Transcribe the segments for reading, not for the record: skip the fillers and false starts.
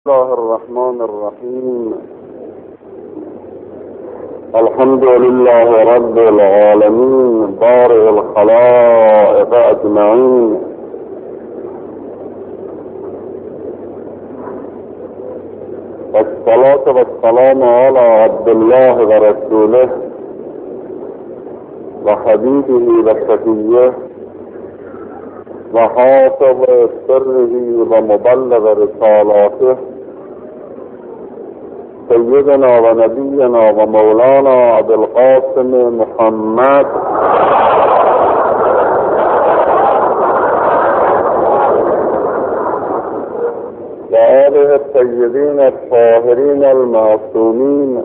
الله الرحمن الرحيم. الحمد لله رب العالمين بارئ الخلائق أجمعين، والصلاة والسلام على عبد الله ورسوله وحبيبه وشفيه وحافظ سره ومبلغ رسالاته سيدنا ونبينا ومولانا أبي القاسم محمد وآله الطيبين الطاهرين المعصومين.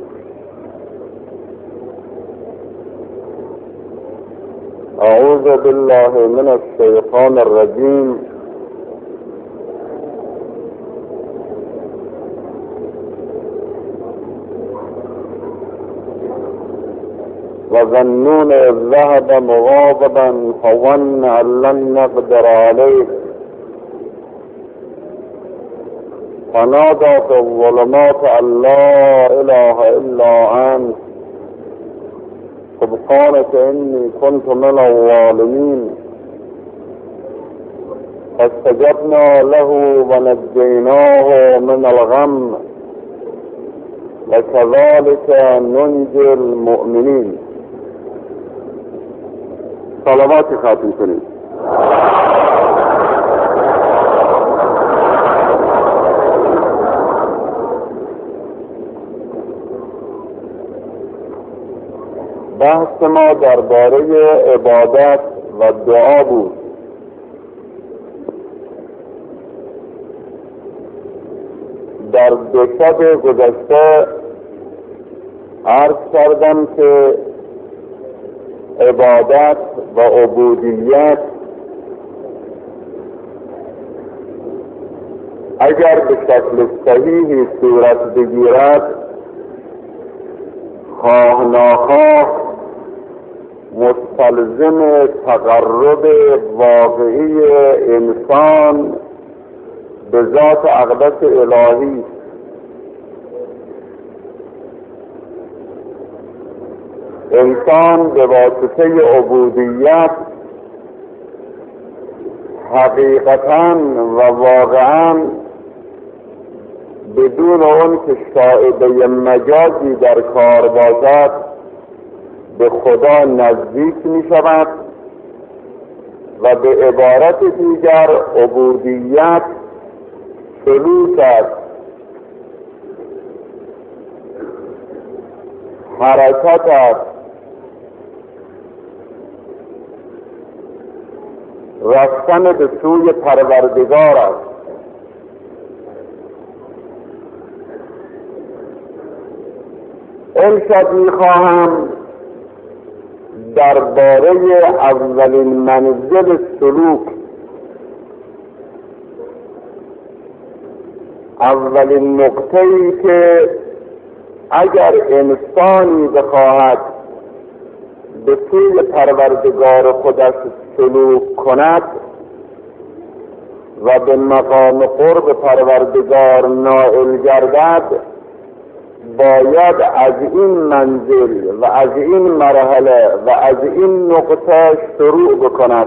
أعوذ بالله من الشيطان الرجيم. وظنون إذ ذهب مغاضبا فظن أن لن نقدر عليه فنادى في الظلمات أن لا إله إلا أنت سبحانك إني كنت من الظالمين. فاستجبنا له ونجيناه من الغم وكذلك ننجي المؤمنين. صلوات خاتم کنید. بحث ما درباره عبادت و دعا بود. در دو شب گذشته عرض کردم که عبادت و عبودیت اگر به شکل صحیحی صورت بگیرد خواه ناخواه مستلزم تقرب واقعی انسان به ذات اقدس الهی. انسان به واسطه عبودیت حقیقتاً و واقعاً بدون اون که شائبه مجازی در کار باشد به خدا نزدیک می شود و به عبارت دیگر عبودیت سلوک است، حرکت است، رفتن به سوی پروردگار است. امشب میخواهم درباره اولین منزل سلوک، اولین نقطه‌ای که اگر انسانی بخواهد به سوی پروردگار خودش سلوک کند و به مقام قرب پروردگار نائل گردد، باید از این منزل و از این مرحله و از این نقطه شروع بکند.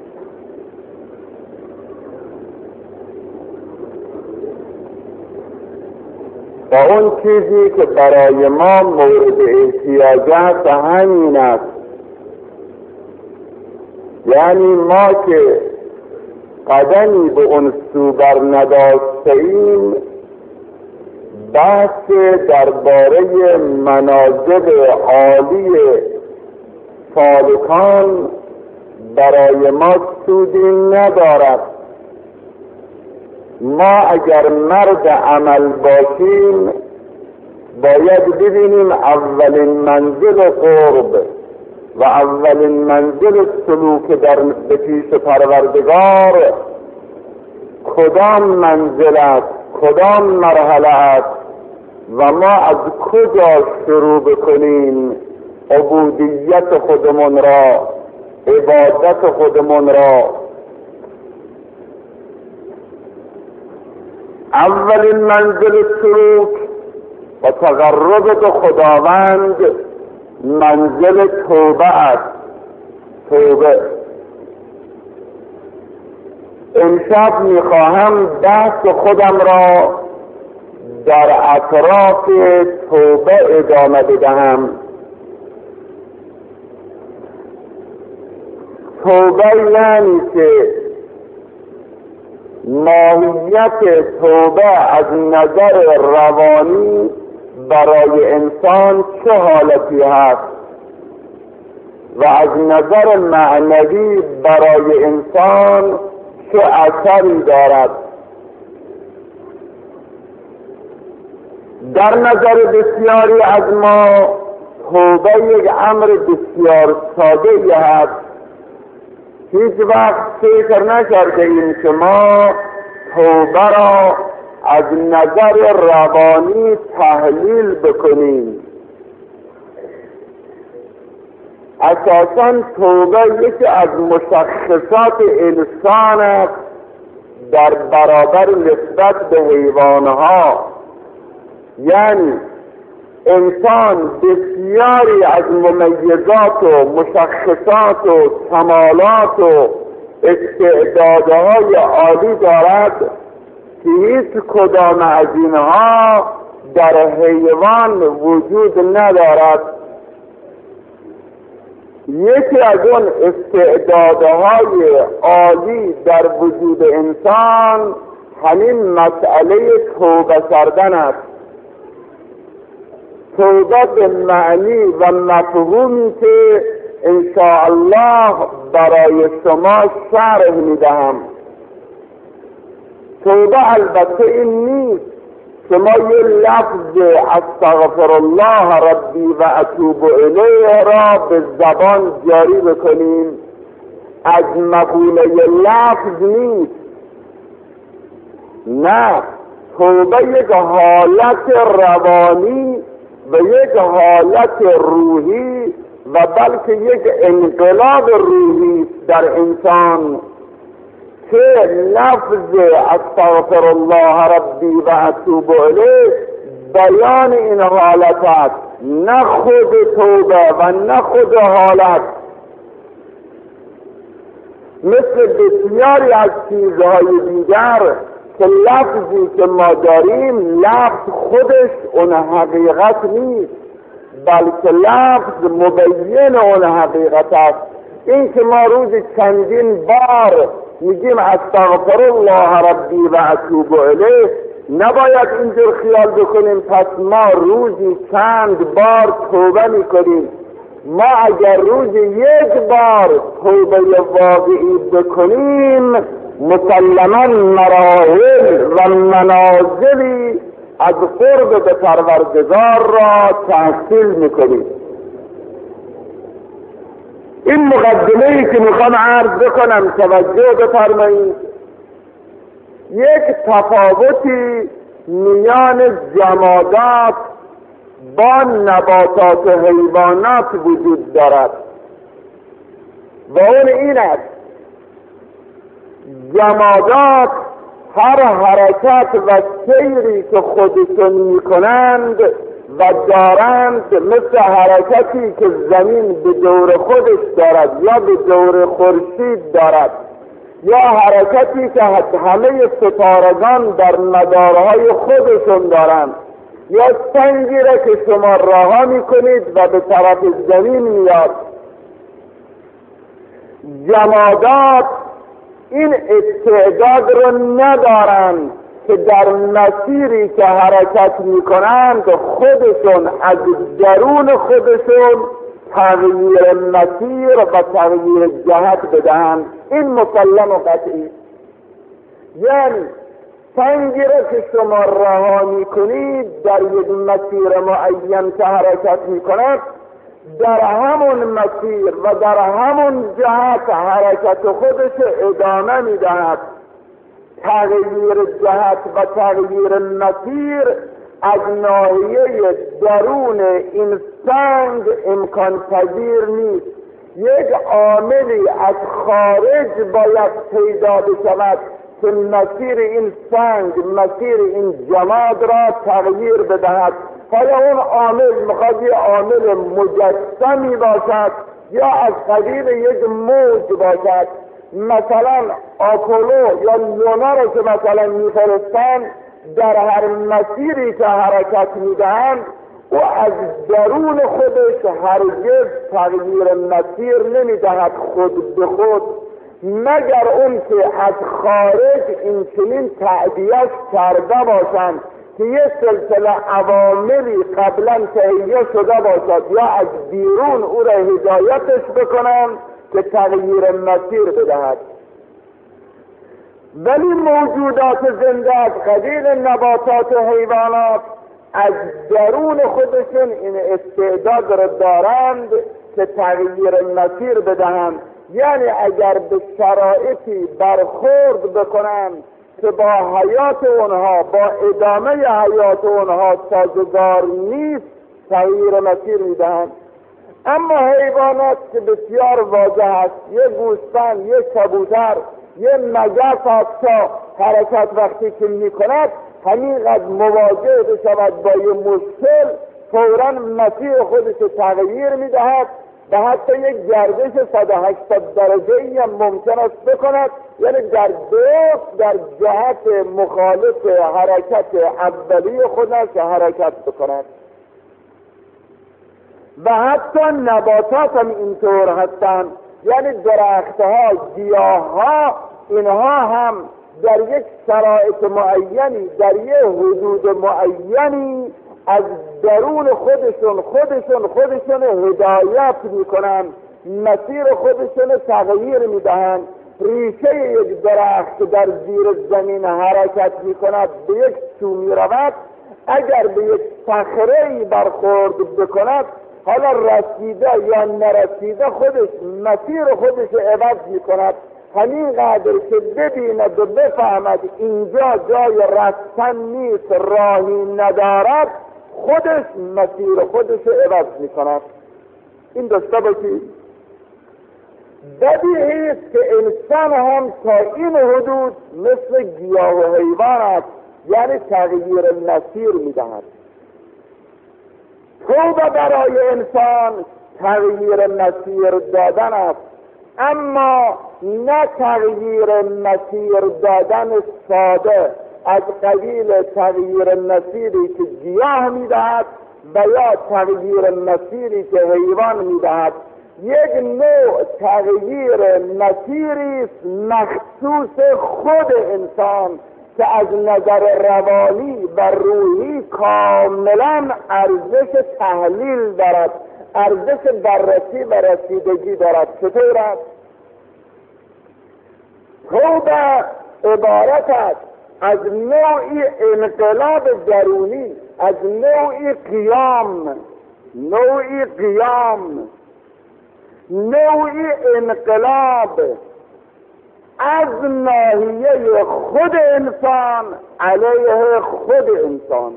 و اون چیزی که برای ما مورد احتیاج است همین است. یعنی ما که قدمی به اون سو بر نداشته‌ایم، بحث درباره منازل عالی سالکان برای ما سودی ندارد. ما اگر مرد عمل باشیم باید ببینیم اولین منزل قرب و اولین منزل سلوک به پیش پروردگار کدام منزل است، کدام مرحله است و ما از کجا شروع بکنیم عبودیت خودمون را، عبادت خودمون را. اولین منزل سلوک و تقرب به خداوند منزل توبه است. توبه. امشب میخواهم بحث خودم را در اطراف توبه ادامه بدهم. توبه یعنی که ماهیت توبه از نظر روانی برای انسان چه حالتی هست و از نظر معنوی برای انسان چه اثری دارد. در نظر بسیاری از ما توبه یک امر بسیار ساده است. هیچ وقت فکر نکرده ایم که ما توبه را از نظر روانی تحلیل بکنیم. اساساً توبه یکی از مشخصات انسان است در برابر نسبت به حیوانها. یعنی انسان بسیاری از ممیزات و مشخصات و کمالات و استعدادهای عالی دارد که هیچ کدام از اینها در حیوان وجود ندارد. یکی از اون استعدادهای عالی در وجود انسان همین مسئله توبه کردن است. توبه به معنی و مفهومی که انشاءالله برای شما شرح میدهم. توبه البته این نیست که ما یه لفظ استغفر الله ربی و اتوب الیه را به زبان جاری بکنیم. از مقوله لفظ نیست. نه، توبه یک حالت روانی و یک حالت روحی و بلکه یک انقلاب روحی در انسان که لفظ استغفر الله ربی و اتوب الیه بیان این حالت است، نه خود توبه و نه خود حالت. مثل بسیاری از چیزهای دیگر که لفظی که ما داریم لفظ خودش اون حقیقت نیست، بلکه لفظ مبین اون حقیقت است. این که ما روزی چندین بار میگیم استغفر الله ربی و اتوب الیه، نباید اینجور خیال بکنیم پس ما روزی چند بار توبه میکنیم. ما اگر روزی یک بار توبه واقعی بکنیم مسلما مراحل و منازلی از قرب به پروردگار را تحصیل میکنیم. این مقدمه‌ای که میخوام عرض بکنم توجه بفرمایید. یک تفاوتی میان جمادات با نباتات و حیوانات وجود دارد و اون این است: جمادات هر حرکت و سیری که خودشون میکنند و دارند مثل حرکتی که زمین به دور خودش دارد یا به دور خورشید دارد یا حرکتی که همه ستارگان در مدارهای خودشون دارند یا سنگی را که شما رها میکنید و به طرف زمین میاد. جمادات این استعداد رو ندارند که در مسیری که حرکت میکنند خودشون از درون خودشون تغییر مسیر و تغییر جهت بدهند. این مسلم و قطعی. یعنی سنگی را که شما رها میکنید در یک مسیر معین که حرکت میکند، در همون مسیر و در همون جهت حرکت خودش ادامه میدهد. تغییر جهت و تغییر مسیر از ناحیه درون این سنگ امکان پذیر نیست. یک عاملی از خارج باید پیدا بشود که مسیر این سنگ، مسیر این جماد را تغییر بدهد. حالا اون عامل میخواد یه عامل مجسمی باشد یا از قبیل یک موج باشد. مثلا آپولو یا لونا رو که مثلا میفرستن، در هر مسیری که حرکت میدهند او از درون خودش هرگز تغییر مسیر نمیدهد خود به خود، مگر اون که از خارج این چنین تعبیه‌اش کرده باشند که یه سلسله عواملی قبلا تهیه شده باشد یا از بیرون او را هدایتش بکنند که تغییر مسیر بدهد. ولی موجودات زنده از قبیل نباتات و حیوانات از درون خودشون این استعداد را دارند که تغییر مسیر بدهند. یعنی اگر به شرایطی برخورد بکنند که با حیات اونها، با ادامه حیات اونها سازگار نیست، تغییر مسیر میدهند. اما حیوانات که بسیار واضح است، یه گوسفند، یه کبوتر، یه مگس حتی حرکت وقتی که میکند همینقدر مواجه بشود با یه مشکل فوراً مسیر خودش تغییر میدهد و حتی یک گردش 180 درجه‌ای هم ممکن است بکند، یعنی در جهت مخالف حرکت اولی خودش حرکت بکند. و حتی نباتات هم اینطور هستند، یعنی درختها، گیاهها، اینها هم در یک شرایط معینی، در یک حدود معینی از درون خودشون هدایت میکنن، مسیر خودشون تغییر میدهند. ریشه یک درخت که در زیر زمین حرکت میکند به یک سو میرود، اگر به یک صخره‌ای برخورد بکند، حالا رسیده یا نرسیده خودش مسیر خودش عوض میکند، همینقدر که ببیند و بفهمد اینجا جای رفتن نیست، راهی ندارد، خودش مسیر خودش عوض میکند. این داشته باشید. بدیهی است که انسان هم تا این حدود مثل گیاه و حیوان است، یعنی تغییر مسیر میدهد. توبه برای انسان تغییر مسیر دادن است، اما نه تغییر مسیر دادن ساده از قبیل تغییر مسیری که گیاه میدهد و یا تغییر مسیری که حیوان میدهد. یک نوع تغییر مسیری مخصوص خود انسان که از نظر روانی و روحی کاملا ارزش تحلیل دارد، ارزش بررسی و رسیدگی دارد. چطور است؟ توبه عبارت است از نوعی انقلاب درونی، از نوعی قیام، نوعی انقلاب از ناحیه خود انسان علیه خود انسان.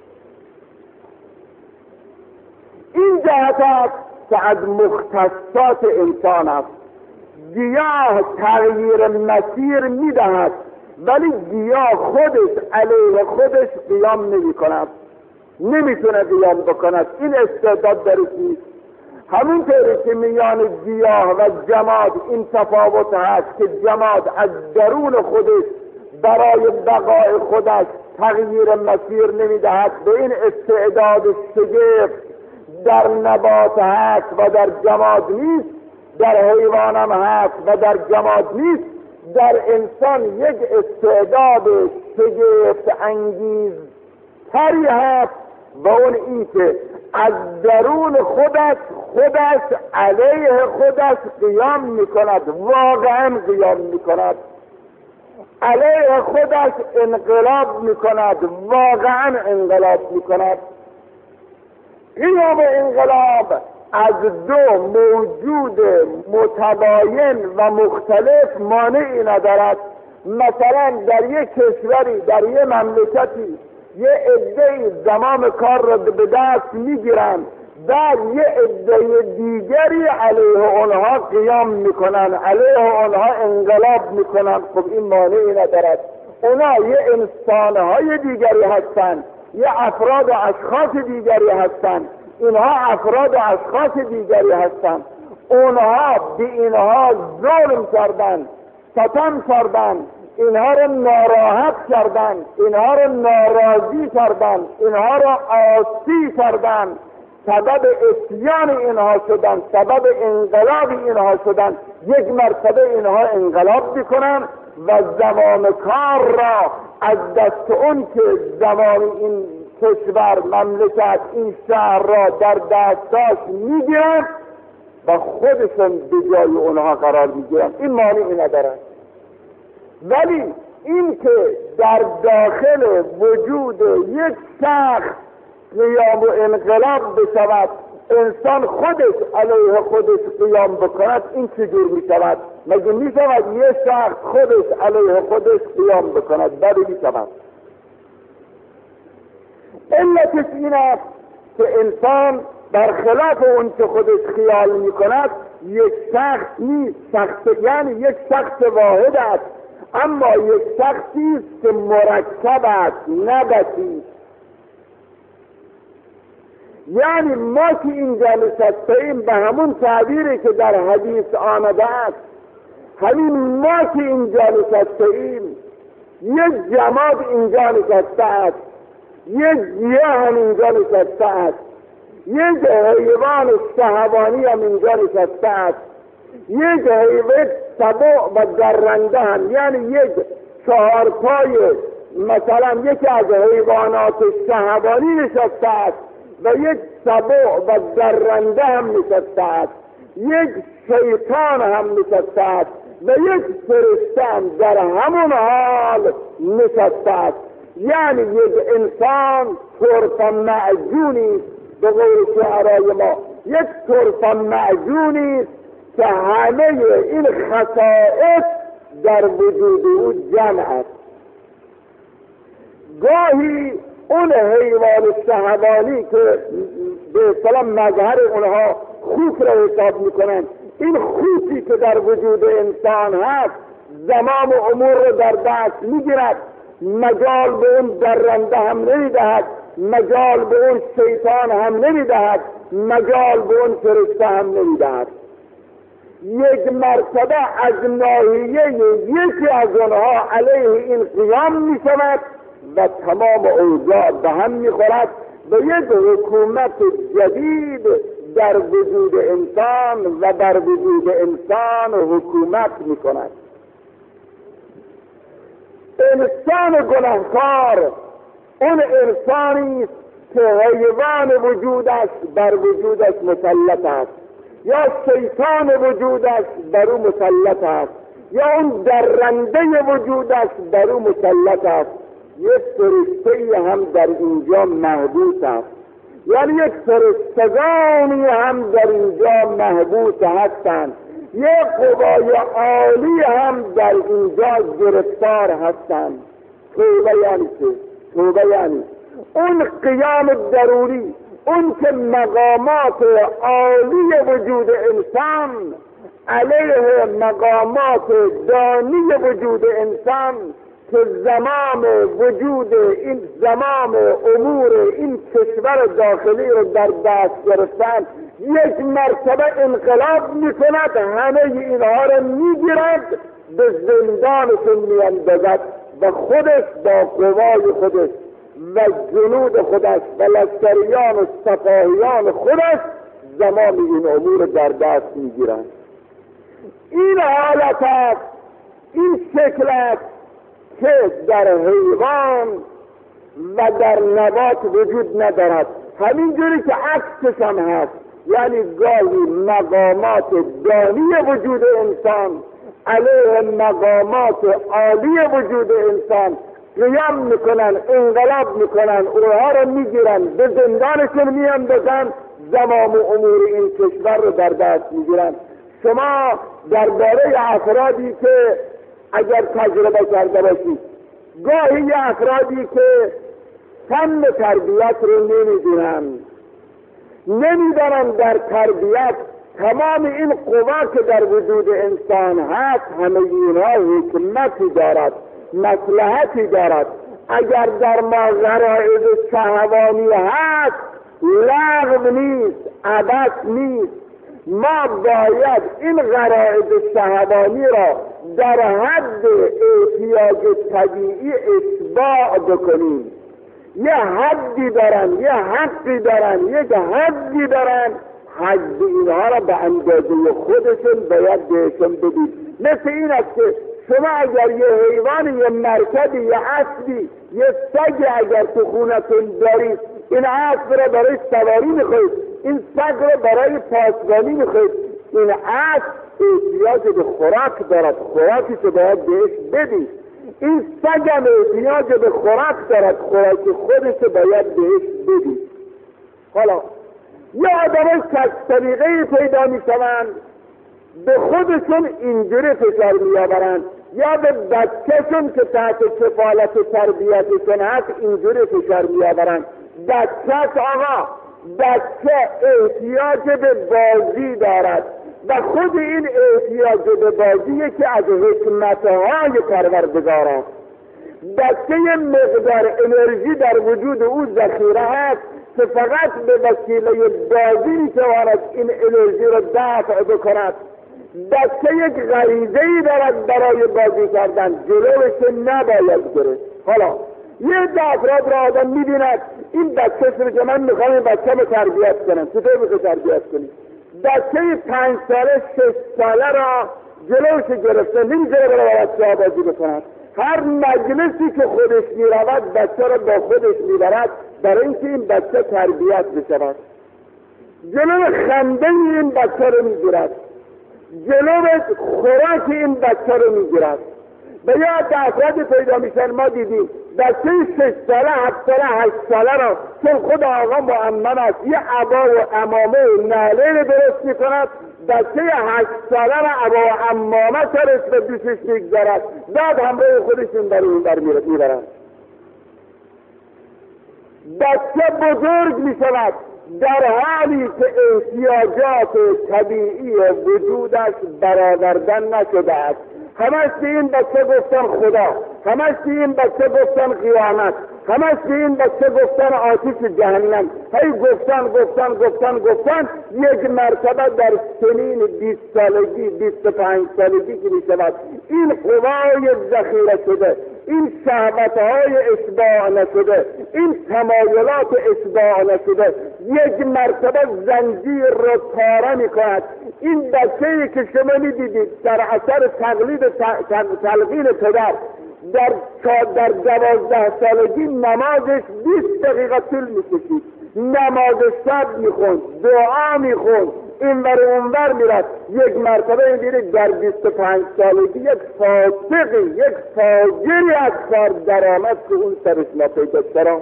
این جهت است که از مختصات انسان است. گیاه تغییر مسیر میدهد، ولی گیاه خودش علیه خودش قیام نمی کند، نمیتونه قیام بکند. این استعداد درش نیست. همینطوری که میان گیاه و جماد این تفاوت هست که جماد از درون خودش برای بقای خودش تغییر مسیر نمیدهد، به این استعداد شگفت در نبات هست و در جماد نیست، در حیوان هم هست و در جماد نیست. در انسان یک استعداد شگفت انگیز تری هست و اون این که از درون خودش علیه خودش قیام میکند، واقعا قیام میکند، علیه خودش انقلاب میکند، واقعا انقلاب میکند. قیام انقلاب از دو موجود متباین و مختلف مانعی ندارد. مثلا در یک کشوری، در یک مملکتی، یه عده‌ای زمام کار را به دست میگیرند بعد یه عده دیگری علیه اونها قیام میکنن، علیه اونها انقلاب میکنن. خب این مانعی ندارد. اونا یه انسانهای دیگری هستن، یه افراد و اشخاص دیگری هستن، اینها افراد و اشخاص دیگری هستن. اونها به اینها ظلم کردن، ستم کردن، اینها رو ناراحت کردن، اینها رو ناراضی کردن، اینها رو عاصی کردن، سبب اسیان اینها شدن، سبب انقلاب اینها شدن. یک مرتبه اینها انقلاب بکنن و زمام کار را از دست اون که زمام این کشور، مملکت، این شهر را در دستش میگیرن و خودشون به جای اونها قرار میگیرن. این مانعی ندارد. ولی این که در داخل وجود یک شخص قیام و انقلاب بشود، انسان خودش علیه خودش قیام بکند، این چجور میشود؟ مگه میشود یک شخص خودش علیه خودش قیام بکند؟ بله میشود. علتش این است که انسان برخلاف اون که خودش خیال میکند یک شخص نیست، یعنی یک شخص واحد است، اما یک شخصی است که مرکب است، نه بسیط. یعنی ما که اینجا نشسته‌ایم به همون تعبیری که در حدیث آمده است، همین ما که اینجا نشسته‌ایم، یک جماد اینجا نشسته است، یک گیاه هم اینجا نشسته است، یک حیوان شهوانی هم اینجا نشسته است، یک حیوان سبع و درنده هم، یعنی یک چهارپای مثلا یکی از حیوانات شهوانی نشسته است و یک سبع و درنده هم نشسته است، یک شیطان هم نشسته است و یک فرشته هم در همون حال نشسته است. یعنی یک انسان طرفه معجونی است، به قول شعرای ما یک طرفه معجونی است که همه این خصائص در وجود او جمع است. گاهی اون حیوان شهوانی که به اصطلاح مظهر اونها خوک را حساب میکنن، این خوکی که در وجود انسان هست زمام امور رو در دست میگیرد، مجال به اون درنده هم نمیدهد، مجال به اون شیطان هم نمیدهد، مجال به اون فرشته هم نمیدهد. یک مرتبه از ناحیه یکی از اونها علیه این قیام میشود و تمام اوضاع به هم میخورد و یک حکومت جدید در وجود انسان و در وجود انسان حکومت میکند. انسان گناهکار اون انسانی است که حیوان وجودش بر وجودش مسلط است، یا شیطان وجودش بر او مسلط است، یا اون درنده وجودش بر او مسلط است. یک فرشته هم در اینجا محبوس است، یعنی یک فرشتگانی هم در اینجا محبوس هستند، یک قوای عالی هم در اینجا گرفتار هستند. توبه یعنی چه؟ توبه یعنی اون قیام ضروری، اون که مقامات عالی وجود انسان علیه مقامات دانی وجود انسان که زمام وجود این، زمام امور این کشور داخلی رو در دست گرفتن، یک مرتبه انقلاب میکند، همه اینها رو میگیرد، به زندانشون میاندازد و خودش با قوای خودش و جنود خودش و لشکریان و سپاهیان خودش زمام این امور در دست میگیرند. این حالت است، این شکل است که در حیوان و در نبات وجود ندارد. همینجوری که عکسش هم هست، یعنی گاهی مقامات دانی وجود انسان علیه مقامات عالی وجود انسان قیام میکنن، انقلاب میکنن، اونها رو میگیرن، به زندانشون میاندازن، زمام امور این کشور رو در دست میگیرن. شما درباره افرادی که اگر تجربه کرده باشید، گاهی افرادی که فن تربیت رو نمیدونن، نمیدانن در تربیت تمام این قوا که در وجود انسان هست همه اینها حکمتی دارد، مصلحتی دارد. اگر در ما غرایز شهوانی هست لغو نیست، عبث نیست. ما باید این غرایز شهوانی را در حد احتیاج طبیعی اشباع بکنیم. یه حدی دارن، یه حقی دارن، یک حدی دارن، حد اینها را به اندازه خودشون باید بهشون بدید. مثل این است که شما اگر یه حیوان، یه مرکبی، یه اسبی، یه سگ اگر تو خونتون دارید، این اسب را برای سواری میخواید، این سگ را برای پاسبانی میخواید، این اسب احتیاج به خوراک دارد، خوراکی که باید بهش بدید. این سگ هم احتیاج به خوراک دارد، خوراک خودش باید بهش بدید. حالا یا آدمای که طریقه پیدا میشوند به خودشون اینجوری فشار میآورند، یا به بچهشون که تحت کفالت تربیتشون هست اینجوری فشار میآورند. بچه آقا، بچه احتیاج به بازی دارد و خود این احتیاج به بازی یکی از حکمتهای پروردگار است. بچه یه مقدار انرژی در وجود او ذخیره هست که فقط به وسیله بازی میتواند این انرژی را دفع بکند. بچه یک غریزه‌ای دارد برای بازی کردن، جلوش نباید گرفت. حالا یه افراد را آدم میبیند این بچه سر که من میخوام این بچه رو تربیت کنم. چطور میخوای تربیت کنی؟ بچه 5 ساله 6 ساله را جلوش گرفته، نمیذاره برای بچه ها بازی بکنند. هر مجلسی که خودش میرود بچه را با خودش میبرد برای اینکه این بچه تربیت بشود. جلو خنده این بچه رو میگیرد، جلو خوراک این بچه رو میگیرد. به یاد افراد پیدا میشن ما دیدیم بچه 6 ساله 7 ساله 8 ساله را چون خود آقا معمم است یه عبا و عمامه و نعله رو درست میکند، بچه 8 ساله را عبا و عمامه سرش به دوشش میگذارد، بعد همراه خودشون در اون بر میبرند. بچه بزرگ میشود در حالی که احتیاجات طبیعی وجودش برآوردن نشده است. همش به این بچه گفتن خدا، همش به این بچه گفتن قیامت، همش به این بچه گفتن آتش جهنم. هی گفتن یک مرتبه در سنین 20 سالگی 25 سالگی که میشود این قوای ذخیره شده، این شهوتهای اشباع نشده، این تمایلات اشباع نشده یک مرتبه زنجیر را پاره میکند. این بچه‌ای که شما میدیدید در اثر تلقین پدر در 12 سالگی نمازش 20 دقیقه طول میکشید، نماز شب میخوند، دعا میخوند، اینور اونور میرد. یک مرتبه میبینید در 25 سالگی یک فاسقی، یک فاجری از کار درآمد که اون سرش نپیدا. چرا؟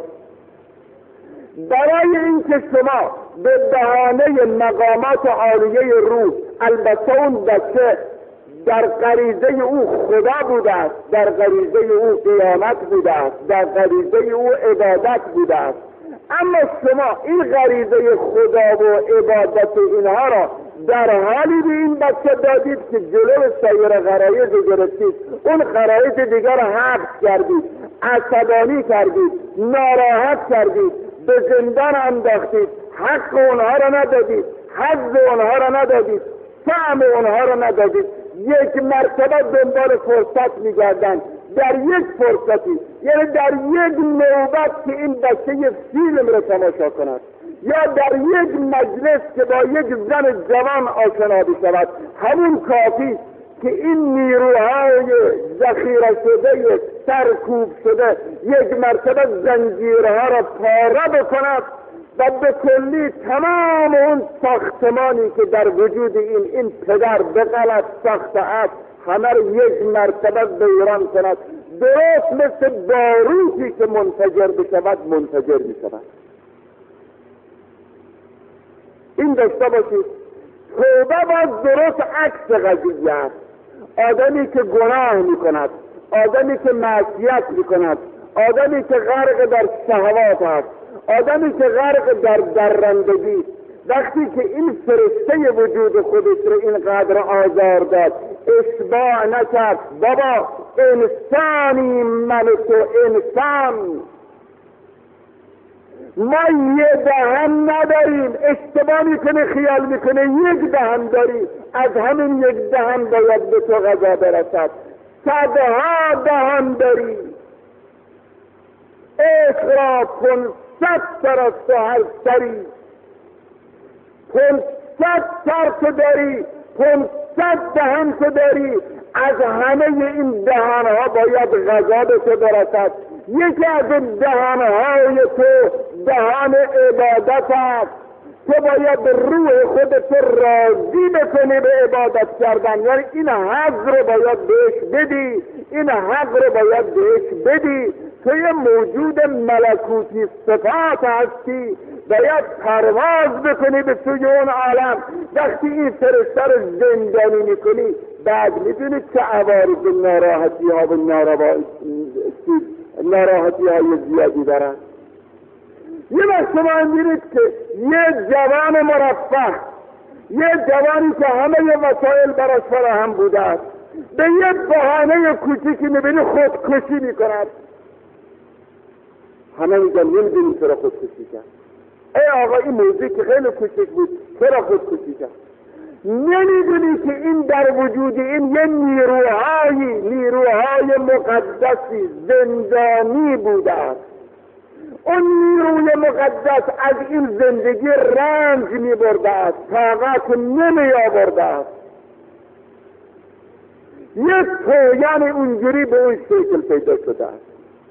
برای اینکه شما به بهانه مقامات عالیه روح، البته اون بچه در غریزه او خدا بوده است، در غریزه او قیامت بوده است، در غریزه او عبادت بوده است، اما شما این غریزه خدا و عبادت اینها را در حالی به این بچه دادید که جلو سایر غرایز گرفتید، اون غرایز دیگر را حبس کردید، عصبانی کردید، ناراحت کردید، به زندان انداختید، حق اونها را ندادید، حظ اونها را ندادید، طعم اونها را ندادید. یک مرتبه دنبال فرصت میگردن، در یک فرصتی، یعنی در یک نوبت که این بچه یک فیلم را تماشا کند، یا در یک مجلس که با یک زن جوان آشنا بشود، همون کافی که این نیروهای ذخیره شده سرکوب شده یک مرتبه زنجیرها را پاره بکند و به کلی تمام اون ساختمانی که در وجود این پدر به غلط ساخته است همه رو یک مرتبه ویران کند، درست مثل باروتی که منفجر بشود منفجر بشود. این داشته باشید. توبه باز درست عکس قضیه است. آدمی که گناه میکند، آدمی که معصیت میکند، آدمی که غرق در شهوات است، آدمی که غرق در درندگی، وقتی که این فرشته وجود خودش رو اینقدر آزار داد، اشباع نکرد. بابا انسانی من تو انسان، ما یه دهن نداریم. اشتباه میکنه، خیال میکنه یک دهن داری، از همین یک دهن باید به تو غذا برسد. صدها دهن داری. عشق را 500 سر از تو هر سری، 500 سر تو داری، 500 دهن تو داری. از همه این دهنها باید غذا به تو برسد. یکی از این دهنهای تو دهن عبادت است. تو باید روح خودت راضی بکنی به عبادت کردن، یعنی این حق رو باید بهش بدی، این حق رو باید بهش بدی. تو یه موجود ملکوتی صفات هستی، باید پرواز بکنی به سوی اون عالم. وقتی این فرشته رو زندانی میکنی، بعد میدونی چه عوارض ناراحتی ها و ناراحتی های زیادی دارن. یه وقت شما میرید که یه جوان مرفه، یه جوانی که همه وسایل براش فراهم بوده است، به یه بهانه کوچیکی میبینی خودکشی میکند. همه میگن نمیدونی چرا خودکشی کرد. ای آقا این موضوعی که خیلی کوچیک بود، چرا خودکشی کرد؟ نمیدونی که این در وجود این یه نیروهای مقدسی زندانی بوده است. اون نیروی مقدس از این زندگی رنج می برده است، طاقت نمی آورده است. یک یعنی اونجوری به اون شکل پیدا شده است.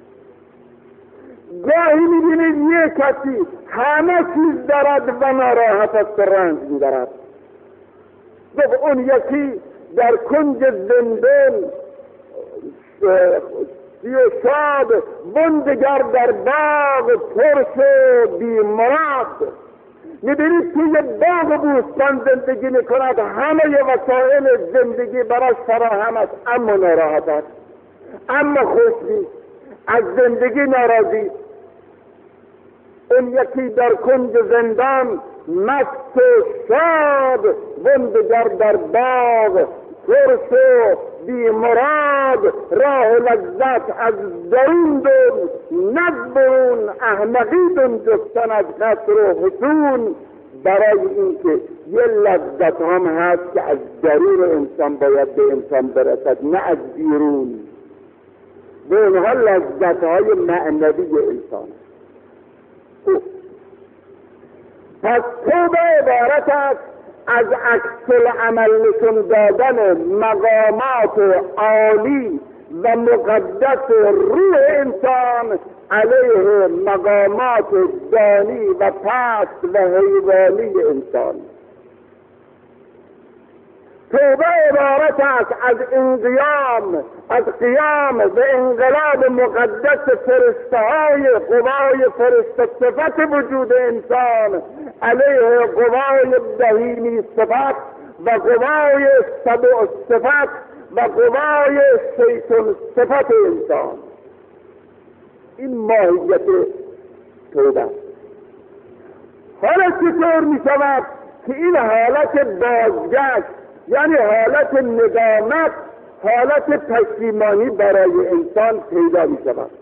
گاهی می بینید یک کسی همه چیز دارد و ناراحت است و رنج می دارد. و اون یکی در کنج زندان شاد، بندگر در باغ ترش و بیمراد. میبینید توی باغ بوستان زندگی میکند، همه وسایل زندگی براش فراهم است، اما ناراحت است، اما خوش نیست، از زندگی ناراضی. اون یکی در کنج زندان مست و شاد، بندگر در باغ ترش و بیمراد، راه لذت از درون دون، نبرون احمقی دون جستن از قصر و حصون. برای اینکه یه لذت هم هست که از درون انسان باید به انسان برسد، نه از بیرون. به اونها لذت های معنوی انسان. پس توبه عبارت است از عکس العمل نشون دادن مقامات عالی و مقدس روح انسان علیه مقامات دانی و پست و حیوانی انسان. توبه عبارت است از انقیام، از قیام به انقلاب مقدس فرشته‌های قوای فرشته صفت وجود انسان علیه قوای بهیمی صفت و قوای سبع صفت و قوای شیطان صفت انسان. این ماهیت توبه. حالا چطور می شود که این حالت بازگشت، یعنی حالت ندامت، حالت پشیمانی برای انسان پیدا می شود؟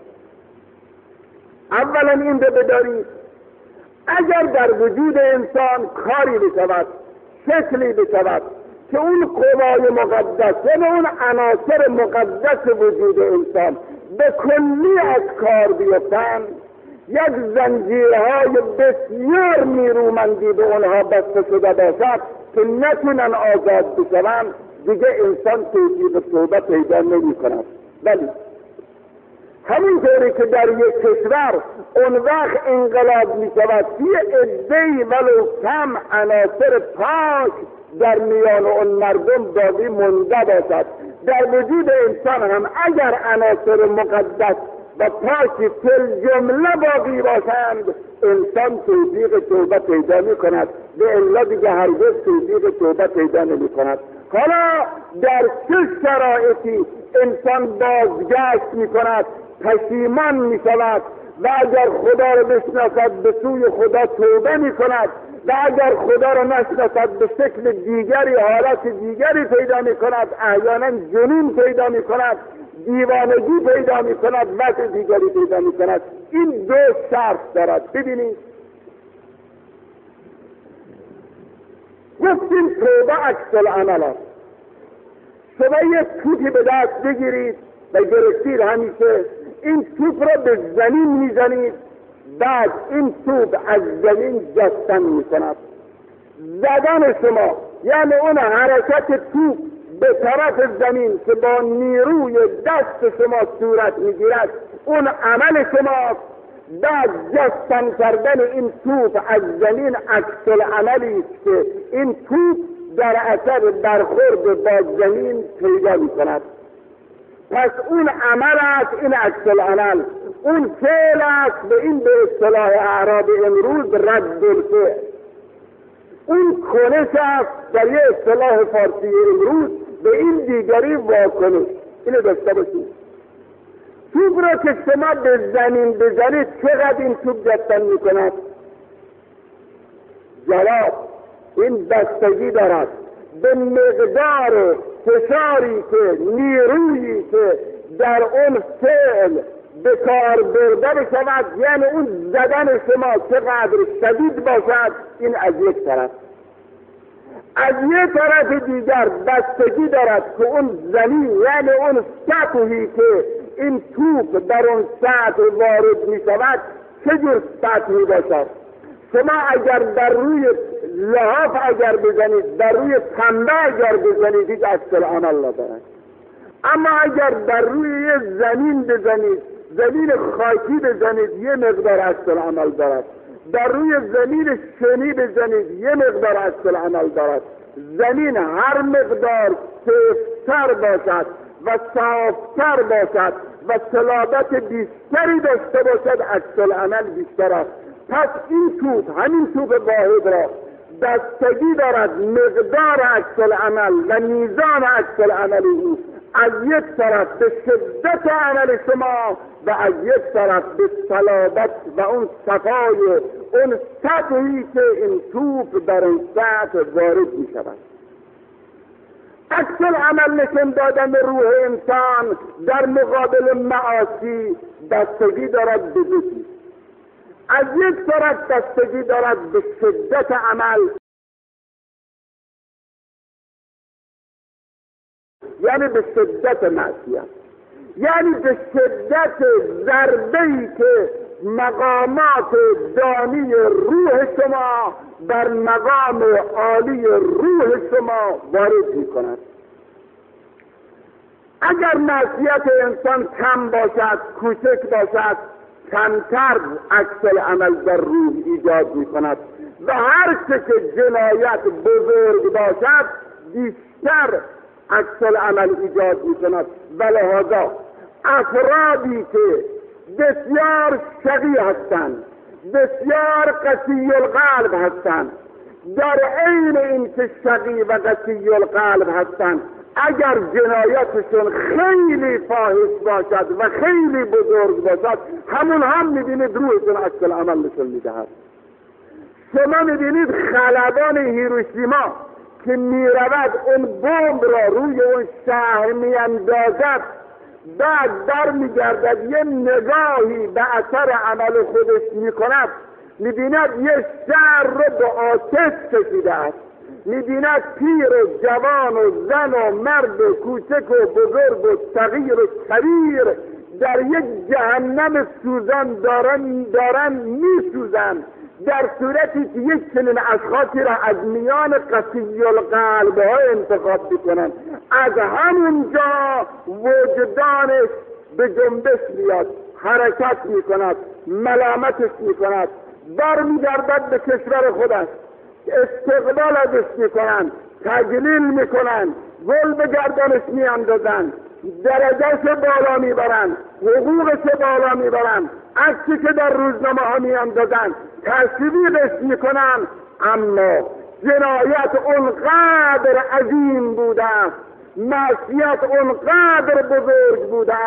اولا این رو بدارید، اگر در وجود انسان کاری بشود، شکلی بشود که اون قوای مقدس، یعنی اون عناصر مقدس وجود انسان به کلی از کار بیفتند، یک زنجیرهای بسیار نیرومندی به اونها بسته شده باشد که نتونن آزاد بشوند، دیگه انسان توفیق توبه پیدا نمی کند. ولی همینطوری که در یک کشور اون وقت انقلاب می شود یه عده‌ای ولو کم عناصر پاک در میان اون مردم باقی مونده باشد، در وجود انسان هم اگر عناصر مقدس و پاکی فی جمله باقی باشند، انسان توفیق توبه پیدا می کند، به الا دیگه هرگز توفیق توبه پیدا نمی کند. حالا در چه شرایطی انسان بازگشت می کند، پشیمان می شود و اگر خدا را بشناسد به سوی خدا توبه می کند و اگر خدا را نشناسد به شکل دیگری حالت دیگری پیدا می کند، احیانا جنون پیدا می کند، دیوانگی پیدا می کند، وضع دیگری پیدا می کند. این دو شرط دارد. ببینید گفتیم توبه عکس العمل است. شما یک توپی به دست بگیرید و گرفتید، همیشه این توپ را به زمین میزنید، بعد این توپ از زمین جستن میکند. زدن شما یعنی اون حرکت توپ به طرف زمین که با نیروی دست شما صورت میگیرد، اون عمل شماست. بعد جستن کردن این توپ از زمین عکس العملی است که این توپ در اثر برخورد با زمین پیدا میکند. پس اون عمل است، این عکس العمل. اون فعل است، به این به اصطلاح اعراب امروز رد الفعل. اون کنش است در یه اصطلاح فارسی امروز، به این دیگری واکنش. اینو داشته باشید. توپ را که شما به زمین بزنید چقدر این توپ جستن میکند؟ جواب این بستگی دارد به مقدار فشاری که نیرویی که در اون فعل به کار برده بشود، یعنی اون زدن شما چقدر شدید باشد. این از یک طرف. از یک طرف دیگر بستگی دارد که اون زمین یعنی اون سطحی که این توپ در اون سطح وارد می شود چجور سطحی باشد. شما اگر در روی لحاف اگر بزنید، در روی پنبه اگر بزنید، هیچ عکس العمل ندارد. اما اگر در روی یه زمین بزنید، زمین خاکی بزنید، یه مقدار عکس العمل دارد. در روی زمین شنی بزنید، یه مقدار عکس العمل دارد. زمین هر مقدار سفت‌تر باشد و صافتر باشد و صلابت بیشتری داشته باشد، عکس العمل بیشتر است. پس این توپ، همین توپ واحد را بستگی دارد مقدار عکس العمل و میزان عکس العمل او از یک طرف به شدت عمل شما و از یک طرف به صلابت و اون صفای اون سطحی که این توپ در اون سطح وارد می شود. عکس العمل نشان دادن روح انسان در مقابل معاصی بستگی دارد به دو چیز. از یک طرف بستگی دارد به شدت عمل، یعنی به شدت معصیت، یعنی به شدت ضربه‌ای که مقامات دانی روح شما بر مقام عالی روح شما وارد می کند. اگر معصیت انسان کم باشد، کوچک باشد، کمتر عکس العمل در روح ایجاد می کند و هر چه که جنایت بزرگ باشد بیشتر عکس العمل ایجاد می کند. و لذا افرادی که بسیار شقی هستند، بسیار قسی القلب هستند، در عین این که شقی و قسی القلب هستند، اگر جنایتشون خیلی فاحش باشد و خیلی بزرگ باشد، همون هم میبینید روحشون عکس العمل نشون میدهد. شما میبینید خلبان هیروشیما که میرود اون بمب را روی اون شهر میاندازد، بعد در میگردد یه نگاهی به اثر عمل خودش میکند، میبیند یه شهر رو به آتش کشیده است. میبیند پیر و جوان و زن و مرد و کوچک و بزرگ و صغیر و کبیر در یک جهنم سوزان دارن میسوزند، در صورتی که یک چنین اشخاصی را از میان قسی القلب ها انتخاب میکنند. از همونجا وجدانش به جنبش میاد، حرکت میکند، ملامتش میکند، برمیگردد به کشور خودش، استقبال ازش میکنند، تجلیل میکنند، گل به گردنش میاندازند، درجهش بالا میبرند، حقوقش بالا میبرند، عکسی که در روزنامه ها میاندازند تشویقش میکنند. اما جنایت اونقدر عظیم بوده است، معصیت اونقدر بزرگ بوده است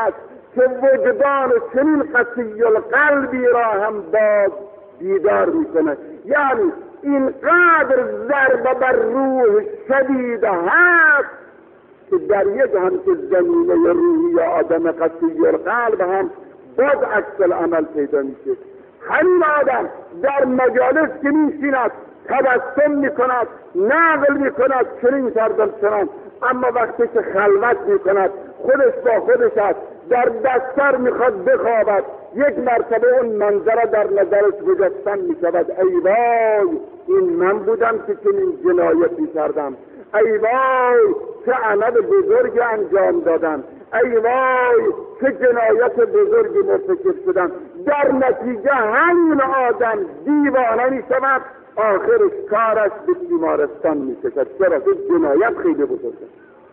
که وجدان چنین قسی القلبی را هم باز بیدار میکنه. یعنی اینقدر ضربه بر روح شدید هست که در یک همچه زمینه روحی آدم قسی القلب هم باز عکس العمل پیدا میشه. همین آدم در مجالس که میشیند تبسم میکند، نقل میکند چنین کردم چنان، اما وقتی که خلوت میکند خودش با خودش است، در دفتر میخواد بخوابد، یک مرتبه اون منظره در نظرش گذشتن میشود. ای وای این من بودم که چنین جنایتی کردم، ای وای چه عمل بزرگ انجام دادم، ای وای چه جنایت بزرگی مرتکب شدم. در نتیجه همین آدم دیوانه میشود، آخرش کارش به بیمارستان میکشد. چرا؟ که جنایت خیلی بزرگه.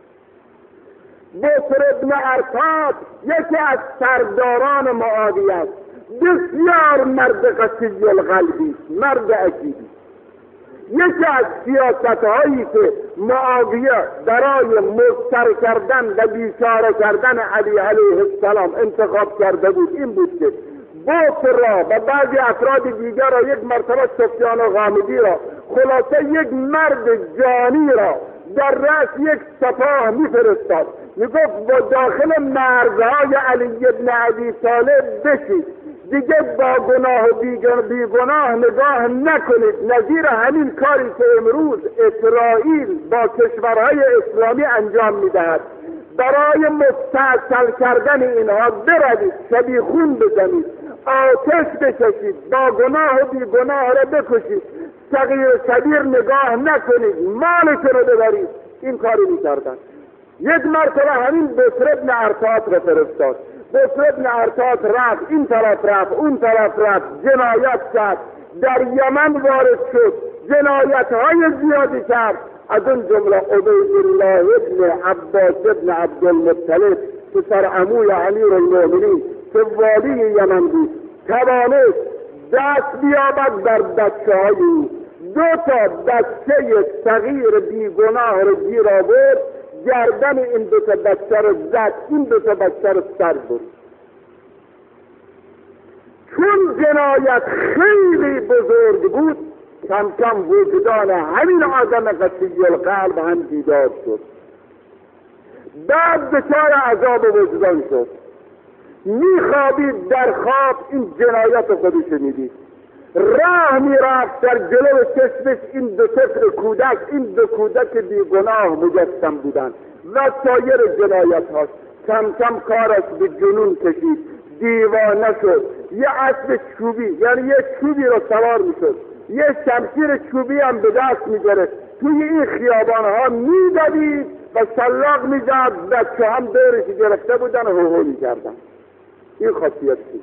بصر ابن عرفات یکی از سرداران معاویه است، بسیار مرد قسی القلبی، مرد عجیبی. یکی از سیاست‌هایی که معاویه برای مضطر کردن و بیچاره کردن علی علیه السلام انتخاب کرده بود این بود که بصر را و بعضی افراد دیگر را، یک مرتبه سفیان غامدی را، خلاصه یک مرد جانی را در رأس یک سپاه میفرستاد، میگفت با داخل مرزهای علی ابن ابی طالب بشید، دیگه با گناه و بیگناه نگاه نکنید. نظیر همین کاری که امروز اسرائیل با کشورهای اسلامی انجام میدهد، برای مستاصل کردن اینها بروید، شبیخون بزنید، آتش بکشید، با گناه و بیگناه را بکشید، صغیر و کبیر نگاه نکنید، مالتون رو ببرید. این کاری میکردن. یک مرتبه همین بصر ابن عرفات را فرستاد. بصر ابن عرفات رفت، این طرف رفت، اون طرف رفت، جنایت کرد، در یمن وارد شد، جنایت های زیادی کرد. از اون جمله عبیدالله ابن عباس ابن عبدالمطلب پسر عموی امیرالمؤمنین که والی یمن بود، توانست دست بیابد بر بچه های او. 2 بچه صغیر بیگناه را گیر آورد، گردن این 2 بچه را زد، این 2 بچه را سر برد. چون جنایت خیلی بزرگ بود، کم کم وجدان همین آدم قسی القلب هم بیدار شد. بعد دچار عذاب وجدان شد، میخوابید، در خواب این جنایت خودش میدید، راه میرفت، در جلو چشمش این 2 طفل کودک، این 2 کودک بیگناه مجسم بودند و سایر جنایت هاش. کم کم کارش به جنون کشید، دیوانه شد، یه اسب چوبی، یعنی یه چوبی رو سوار میشد، یه شمشیر چوبی هم به دست میگرفت، توی این خیابان ها میدوید و شلاق میزد، بچه هم دورش گرفته بودن و هو میکردن. این خاصیت بود.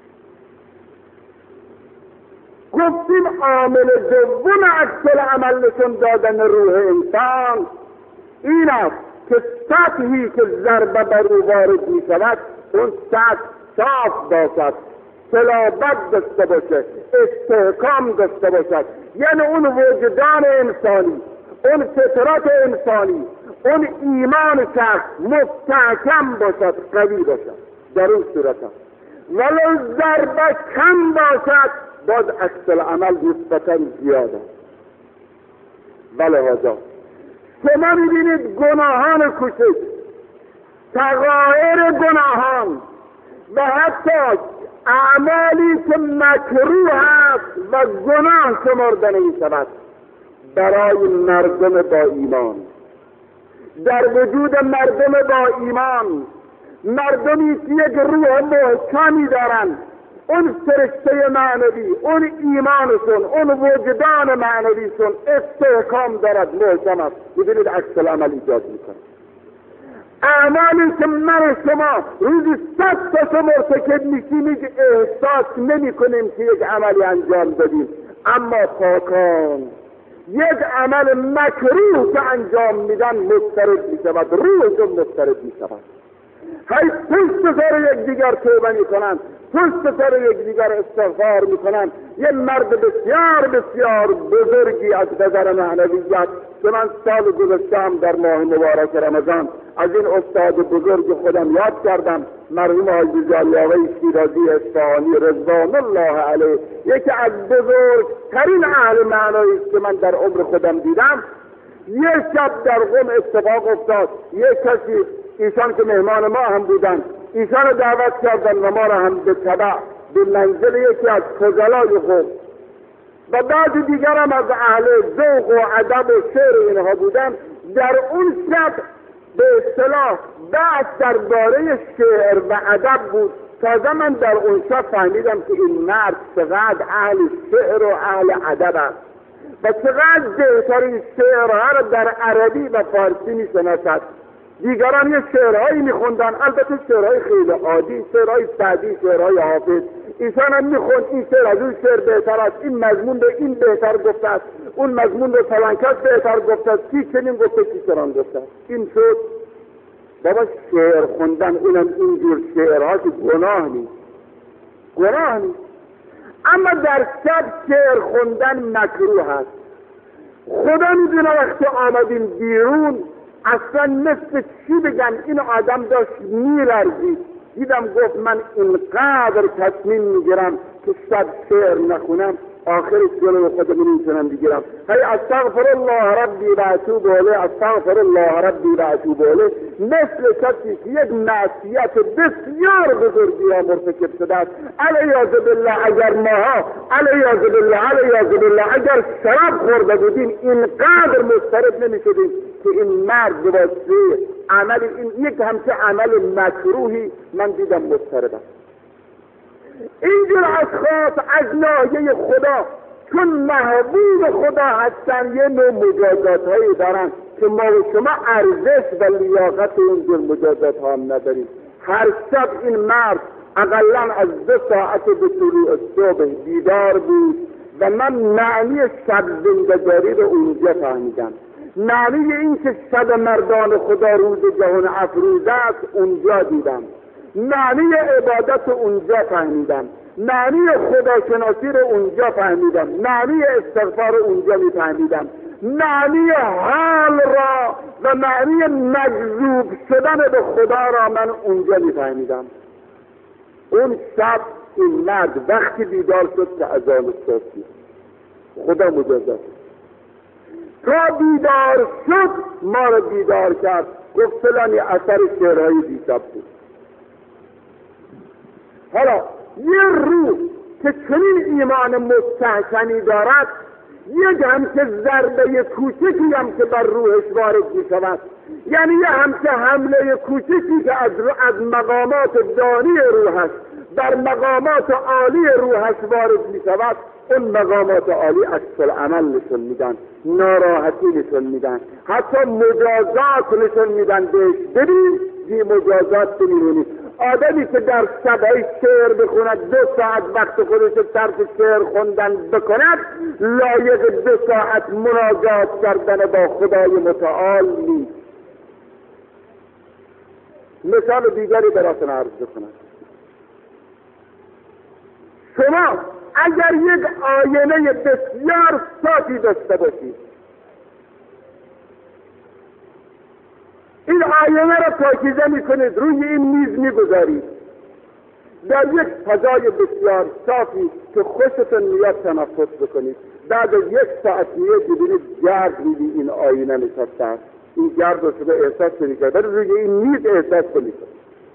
گفتیم عامل دوم عکس العمل نشون دادن روح انسان این است که سطحی که ضربه بر او وارد می شود اون سطح صاف باشد، صلابت داشته باشد، استحکام داشته باشد. یعنی اون وجدان انسانی، اون فطرت انسانی، اون ایمان شخص مستحکم باشد، قوی باشد. در اون صورت هست ولو ضربه کم باشد باز عکس العمل نسبتا زیاده. ولهذا شما میبینید گناهان کوچک، صغائر گناهان و حتی اعمالی که مکروه است و گناه شمرده نمیشود برای مردم با ایمان، در وجود مردم با ایمان، مردمی که یک روح محکمی دارند، اون فرشته معنوی، اون ایمانشون، اون وجدان معنویشون استحکام دارد، محکم است. ببینید عکس العمل ایجاد میکنه. اعمالی که من شما روزی 100 تاشو مرتکب میشیم احساس نمی کنیم که یک عملی انجام دادیم، اما پاکان یک عمل مکروه که انجام میدن مضطرب میشود، روحشون مضطرب میشود. هی پشت سر یکدیگر توبه میکنن، پشت سر یکدیگر استغفار میکنن. یه مرد بسیار بسیار بزرگی از نظر معنویت که من سال گذشته در ماه مبارک رمضان از این استاد بزرگ خودم یاد کردم، مرحوم حاجی جلیاقی شیرازی اصفهانی رضوان الله علیه، یکی از بزرگترین اهل معنایی است که من در عمر خودم دیدم، یک شب در قم اتفاق افتاد. یک کسی، ایشان که مهمان ما هم بودن، ایشان دعوت کردن و ما را هم به تبع به منزل یکی از فضلای قم و بعضی دیگر هم از اهل ذوق و ادب و شعر اینها بودن. در اون شب به اصطلاح بحث درباره شعر و ادب بود. تازه من در اون شب فهمیدم که این مرد چقدر اهل شعر و اهل ادب است و چقدر بهترین شعرها را در عربی و فارسی می‌شناسد. دیگران یه شعرهایی میخوندن، البته شعرهای خیلی عادی، شعرهای سعدی، شعرهای حافظ. ایشان هم میخوند این شعر از اون شعر بهتر است، این مضمون رو این بهتر گفته است، اون مضمون رو فلان کس بهتر گفته است، کی چنین گفته کی چنان گفته است. این شد بابا شعر خوندن، اونم اینجور شعرها که گناه نیست، گناه نیست. اما در شب شعر خوندن مکروه است. خدا میدونه وقتی آمدیم بیرون اصلا مثل چی بگم این آدم داشت میلرزید. دیدم گفت من اینقدر تصمیم میگیرم که شب شعر نخونم، آخرش جلوی خودم نمیتونم بگیرم. هی استغفر الله ربی و اتوب الیه، استغفر الله ربی و اتوب الیه. مثل کسی که یک معصیت بسیار بزرگی را مرتکب شده است. علیاذ بالله اگر ماها علیاذ بالله اگر شراب خورده بودیم اینقدر مضطرب نمیشدیم که این مرد به واسطه عمل این یک همچه عمل مکروهی من دیدم مضطرب است. اینجور اشخاص از ناحیه خدا چون محبوب خدا هستن یه نوع مجازات هایی دارن که ما و شما ارزش و لیاقت اینجور مجازات ها هم نداریم. هر شب این مرد اقلا از 2 ساعت به طلوع صبح بیدار بود و من معنی شب زندگاری رو اونجا فهمیدم. معنی این که شب مردان خدا روز جهان افروز است اونجا دیدم. معنی عبادت اونجا فهمیدم، معنی خداشناسی رو اونجا فهمیدم، معنی استغفار رو اونجا میفهمیدم، معنی حال را و معنی مجذوب شدن به خدا را من اونجا میفهمیدم. اون شب این مرد وقتی بیدار شد که اذان صبح خدا مجازات تا بیدار شد ما رو بیدار کرد، گفت فلانی اثر شعرهای دیشب بود. حالا یه روح که چنین ایمان مستحسنی دارد یک همچه ضربه کوچکی هم که بر روحش وارد می شود، یعنی یه همچه حمله کوچکی که از مقامات دانی روحش بر مقامات عالی روحش وارد می شود، اون مقامات عالی عکس العمل نشون میدن، ناراحتی نشون میدن، حتی مجازات نشون میدن. ببین بی مجازات بمیرونی. آدمی که در شبهای شعر بخوند 2 ساعت وقت خودش صرف شعر خوندن بکند لایق 2 ساعت مناجات کردن با خدای متعال نیست. مثال دیگری براتون عرض بکنم. شما اگر یک آینه بسیار صافی داشته باشید، این آینه را پاکیزه میکنید، روی این میز میگذارید، در یک فضای بسیار صافی که خوشتون میاد تنفس بکنید، بعد از 1 ساعت میبینید گرد میدی این آینه نشسته است، این گرد رو شده احساس نمیکنید، روی این میز احساس نمیکنید،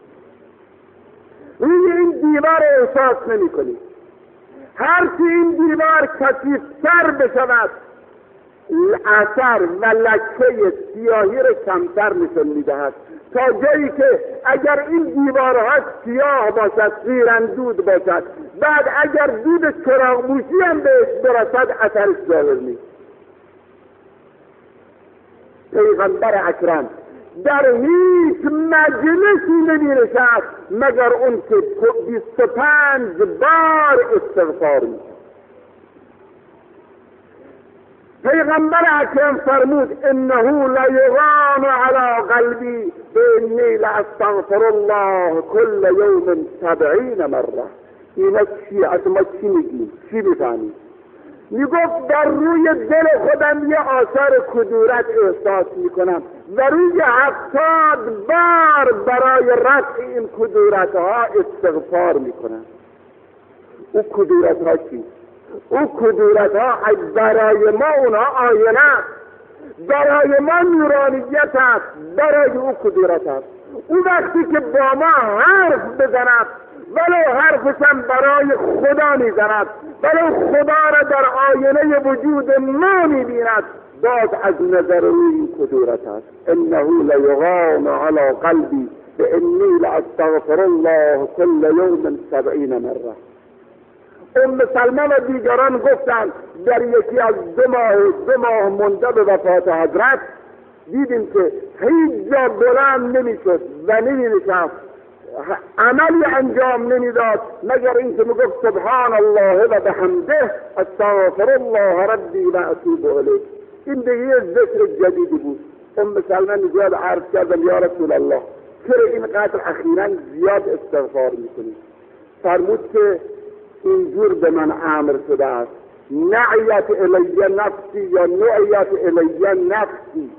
روی این دیوار احساس نمیکنید. هرچی این دیوار کثیف‌تر بشود اثر و لکه سیاهی را کمتر نشون میدهد، تا جایی که اگر این دیوارها سیاه باشد، زیراندود باشد، بعد اگر دود چراغ‌موشی هم بهش برسد اثرش ظاهر نیست. پیغمبر اکرم در هیچ مجلسی نمی‌نشست مگر اون که 25 بار استغفار می‌کرد. پیغمبر اکرم فرمود انه لیغان علی قلبی بانی لاستغفر الله کل یوم 70 مره. اینا چی؟ از ما چی میگیم؟ چی میفهمیم؟ میگفت در روی دل خودم یه آثار کدورت احساس میکنم و روی 70 بار برای رفع این کدورت ها استغفار میکنم. او کدورت ها چی؟ او کدورت ها برای ما اونها آینه است، برای ما نورانیت است، برای او کدورت است. او وقتی که با ما حرف بزند ولو حرفشم برای خدا میزند، ولو خدا را در آینه وجود ما میبیند، باز از نظر روی کدورت است. انه لیغان علی قلبی فانی لاستغفر الله کل یوم 70 مره. سلمه و دیگران گفتند در یکی از 2 ماه مونده به وفات حضرت دیدیم که هیچ جا بلند نمیشد و نمینشست، عملی انجام نمیداد مگر اینکه میگفت سبحان الله و بحمده استغفر الله ربی و اتوب الیه. این دیگه ذکر جدیدی بود. سلمه میگوید عرض کردم یا رسول الله چرا اینقدر اخیراً زیاد استغفار میکنید؟ فرمود که اینجور به من امر شده است، نعیت الی نفسی یا نعیت الی نفسی.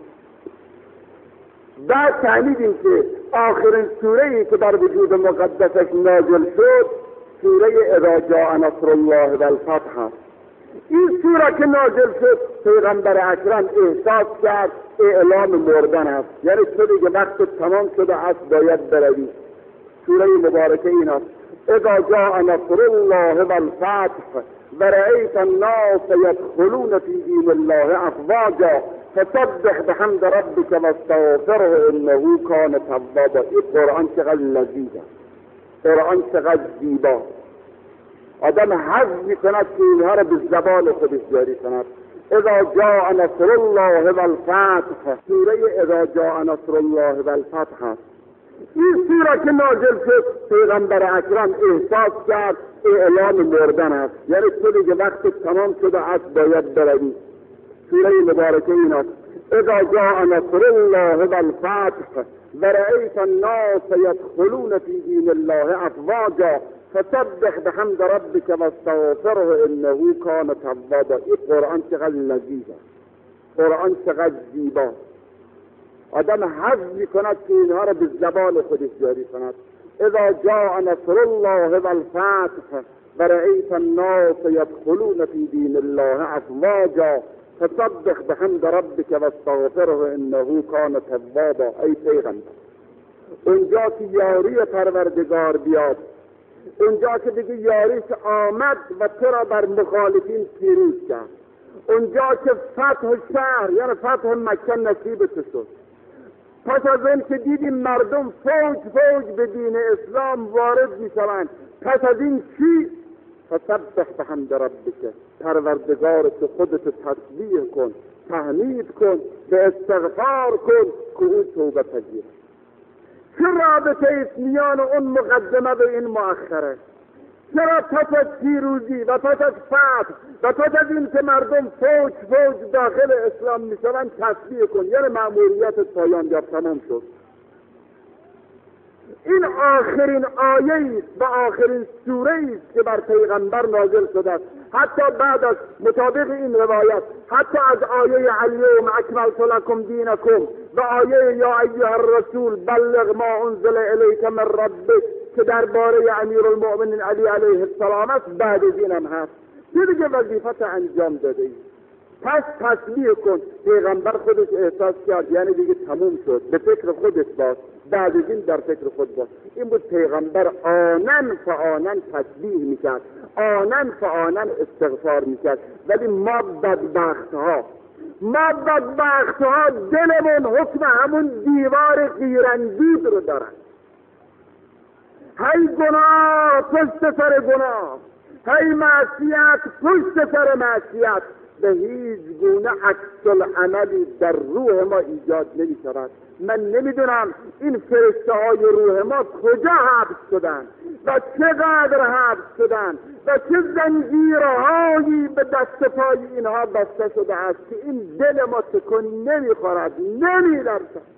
بعد فهمیدیم که آخرین سوره‌ای که در وجود مقدسش نازل شد سوره اذا جاء نصر الله و الفتح است. این سوره که نازل شد پیغمبر اکرم احساس کرد اعلام مردن است، یعنی تو دیگه وقت تمام شده است باید بروی. سوره مبارکه این است: اذا جاء نصر الله و الفتح و رأیت الناس يدخلون في دین الله افواجا فسبح بحمد ربك واستغفره انه کان توابا. این قرآن چقدر لذیذه، قرآن چقدر زیبا. آدم حظ میکند که اینها را به زبان خودش جاری کند. اذا جاء نصر الله و الفتح، سوره اذا جاء نصر الله و الفتح است. این سوره که نازل شد پیغمبر اکرم احساس کرد اعلام مردن است، یعنی تو دیگه وقت تمام شده است باید بروی. سوره مبارکه این است: اذا جاء نصر الله و الفتح و رأیت الناس يدخلون في دین الله افواجا فسبح بحمد ربك واستغفره انه کان توابا. این قرآن چقدر لذیذه، قرآن چقدر زیبا. آدم حظ میکند که اینها را به زبان خودش جاری کند. اذا جاء نصر الله و الفتح و رأیت الناس يدخلون في دین الله افواجا فسبح بحمد ربك واستغفره انه کان توابا. ای پیغمبر، اونجا که یاری پروردگار بیاد، اونجا که دیگه یاریش آمد و تو را بر مخالفین پیروز کرد، اونجا که فتح شهر یعنی فتح مکه نصیب تو شد، پس از این که دیدیم مردم فوج به دین اسلام وارد میشوند، پس از این چی؟ فسبح بحمد ربک، پروردگار تو خودت تسبیح کن، تحمید کن، به استغفار کن که او توبه پذیر. چه رابطه است میان اون مقدمه و این مؤخره؟ چرا پس از پیروزی و پس از فتح و پس از این که مردم فوج داخل اسلام میشوند تسبیح کن، یعنی مأموریت پایان یافت، تمام شد. این آخرین آیه است و آخرین سوره است که بر پیغمبر نازل شده است. حتی بعد از مطابق این روایت، حتی از آیه الیوم اکملت لکم دینکم و آیه یا ایها الرسول بلغ ما انزل الیک من ربک که درباره امیرالمؤمنین علی علیه السلام است، بعد از این هم هست. دیگه وظیفت انجام داده ای. پس تسبیح کن. پیغمبر خودش احساس کرد یعنی دیگه تموم شد، به فکر خودش باش، بعد از این در فکر خود باش. این بود پیغمبر آنن فآنن تسبیح میکرد، آنن فآنن استغفار میکرد. ولی ما بدبخت ها دلمون حکم همون دیوار غیراندود رو دارن. هی گناه پشت سر گناه، هی معصیت پشت سر معصیت، به هیچ گونه عکس العملی در روح ما ایجاد نمی شود. من نمیدونم این فرشته های روح ما کجا حبس شدن و چقدر حبس شدن و چه زنجیرهایی به دست پای اینها بسته شده است که این دل ما تکون نمیخورد، نمیلرزد.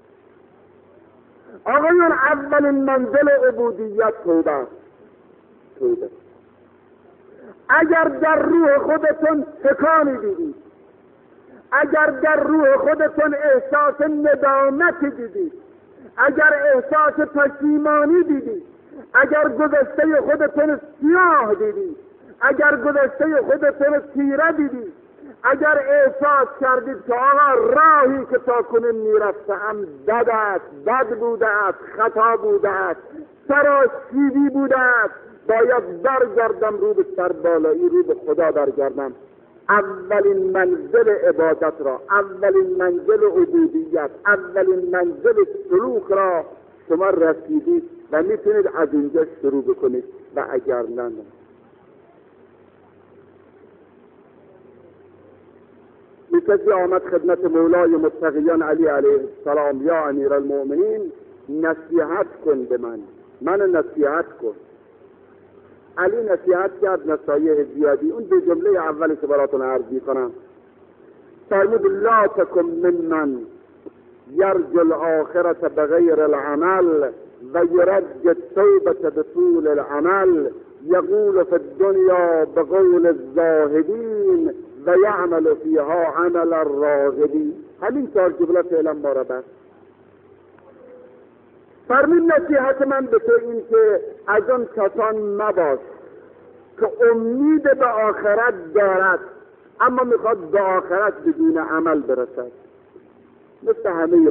آقایون، اولین منزل عبودیت توبه. اگر در روح خودتون تکانی دیدید، اگر در روح خودتون احساس ندامت دیدید، اگر احساس پشیمانی دیدید، اگر گذشته خودتون سیاه دیدید، اگر گذشته خودتون تیره دیدید، اگر احساس کردید که آقا راهی که تا کنون میرفتم بد است، بد بوده است، خطا بوده است، سراشیبی بوده است، باید برگردم رو به سربالایی، رو به خدا برگردم. اولین منزل عبادت را، اولین منزل عبودیت، اولین منزل سلوک را شما رسیدید و میتونید از اینجا شروع بکنید و اگر نه کسی آمد خدمت مولای متقیان علی علیه السلام، یا امیر المؤمنین نصیحت کن به من نصیحت کن. علی نصیحت کرد نصایح زیادی. اون دو جمله اولی که براتون عرض میکنم، فرمود لا تکن من یرجو الآخرة بغیر العمل و یرج التوبة بطول العمل یقول فی الدنیا بقول الزاهدین و یعمل فیها عمل الراغبین. همین 4 جمله فعلا ما را بس. فرمود نصیحت من به تو این که از آن کسان مباش که امید به آخرت دارد اما میخواد به آخرت بدون عمل برسد. مثل همه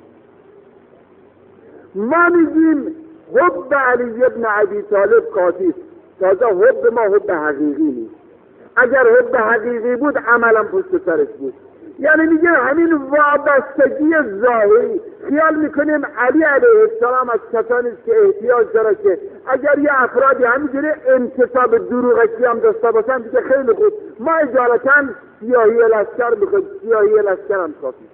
ما میگیم حب علی ابن ابی طالب کافی است، تازه حب ما حب حقیقی نیست. اگر حب حقیقی بود عملا پشت سرش بود. یعنی میگه همین وابستگی ظاهری، خیال میکنیم علی علیه السلام از کسانی است که احتیاج داره که اگر یه افرادی همینجوری انتصاب دروغشی هم داشته باشن دیگه خیلی خوب، ما اجالتا سیاهی لشکر میخوایم، سیاهی لشکر هم کافی.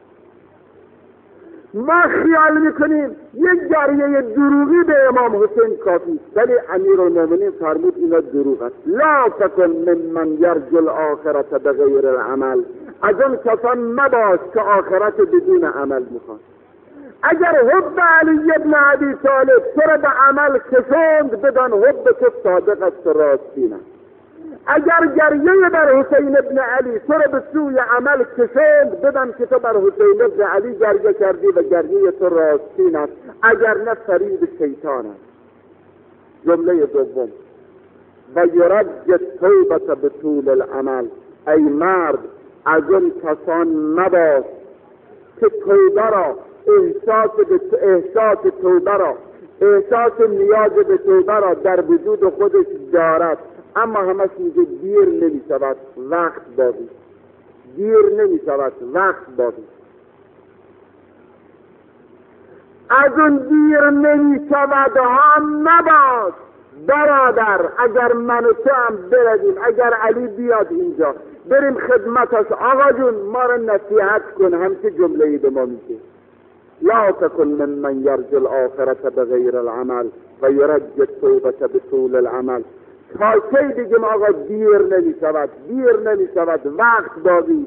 ما خیال میکنیم یک جریه دروغی به امام حسین کافی، ولی امیرالمومنین فرمود اینا دروغ است. لا تکن من یرجو الآخرة بغیر العمل، از آن کسان مباش که آخرت بدون عمل میخواد. اگر حب علی ابن ابی طالب تو را به عمل کشاند، بدان حب تو صادق است و راستین است. اگر گریه بر حسین ابن علی تو را به سوی عمل کشاند، بدان که تو بر حسین ابن علی گریه کردی و گریه تو راستین است، اگر نه فریب شیطان است. جمله دوم و یرج التوبة بطول العمل، ای مرد از اون کسان مباش که توبه را، احساس توبه را، احساس نیاز به توبه را در وجود خودش دارد اما همش میگه دیر نمی شود، وقت باقی، دیر نمی شود، وقت باقی. از اون دیر نمی شود ها نباش برادر. اگر من و تو هم بردیم، اگر علی بیاد اینجا بریم خدمتش، آقا جون ما را نصیحت کن، همچه جمله‌ای به ما میگه لا تکن من یرجو الآخرة بغیر العمل و یرج التوبة بطول العمل. تا کی بگیم آقا دیر نمی شود، دیر نمی شود، وقت باقی.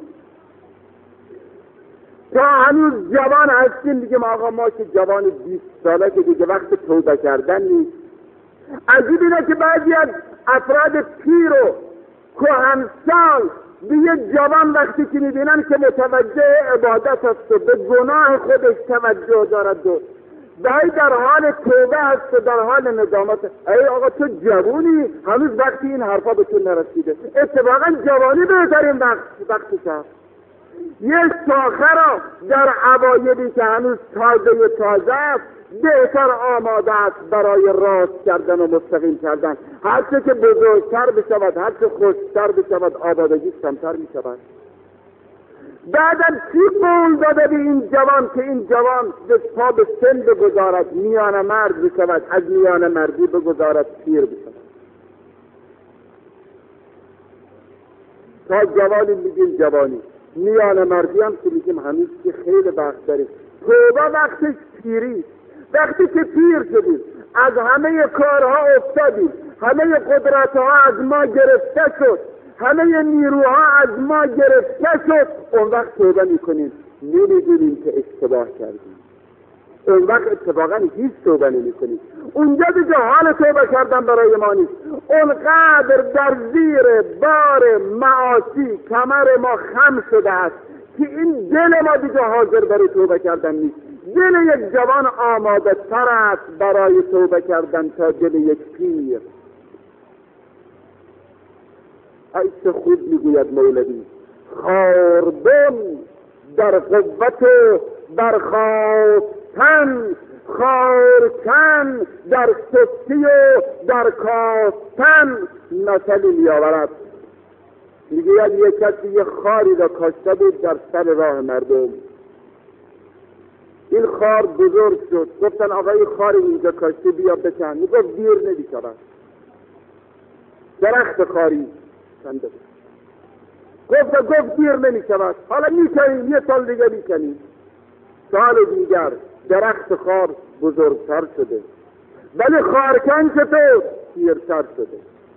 تا هنوز جوان هستیم بگیم آقا ما که جوان 20 ساله که دیگه وقت توبه کردن نیست. عجیب اینه که بعضی از افراد پیر و کهنسال به یه جوان وقتی که میبینن که متوجه عبادت است و به گناه خودش توجه دارد و در حال توبه هست و در حال ندامت، ای آقا تو جوانی، هنوز وقتی این حرفا به تو نرسیده. اتفاقا جوانی بهترین وقتش هست. یه شاخه را در اوایلی که هنوز تازه است بهتر آماده است برای راست کردن و مستقیم کردن. هرچه که بزرگتر بشود، هرچه خوشتر بشود، آبادگیش کمتر میشود. بعدم چی قول داده به این جوان که این جوان پا به سن بگذارد، میان مرد بشود، از میان مردی بگذارد پیر بشود؟ تا جوانی میگیم جوانی، میان مردی هم که میگیم هنوز که خیلی وقت داریم. توبه وقتش پیری، وقتی که پیر شدیم، از همه کارها افتادیم، همه قدرتها از ما گرفته شد، همه نیروها از ما گرفته شد، اون وقت توبه میکنیم، نمیدونیم که اشتباه کردیم. اون وقت اتفاقا هیچ توبه نمی کنی. اونجا دیگه حال توبه کردن برای ما نیست. اونقدر در زیر بار معاصی کمر ما خم شده است که این دل ما دیگه حاضر برای توبه کردن نیست. دل یک جوان آماده تر است برای توبه کردن تا دل یک پیر. ای چه خوب میگوید مولوی: خاردن در قوت برخاستن، خارکن در سستی و در کاستن. مثلی میآورد، میگوید یک کسی یه خاری را کاشته بود در سر راه مردم. این خار بزرگ شد، گفتن آقا این خاری اینجا کاشته بیا بکن. میگفت دیر نمی شود. درخت خاری کنده بود. گفت دیر نمی شود، حالا میکنیم، یه سال دیگه میکنیم. سال دیگر درخت خار بزرگتر شده، ولی خارکن چطور؟ پیرتر شده.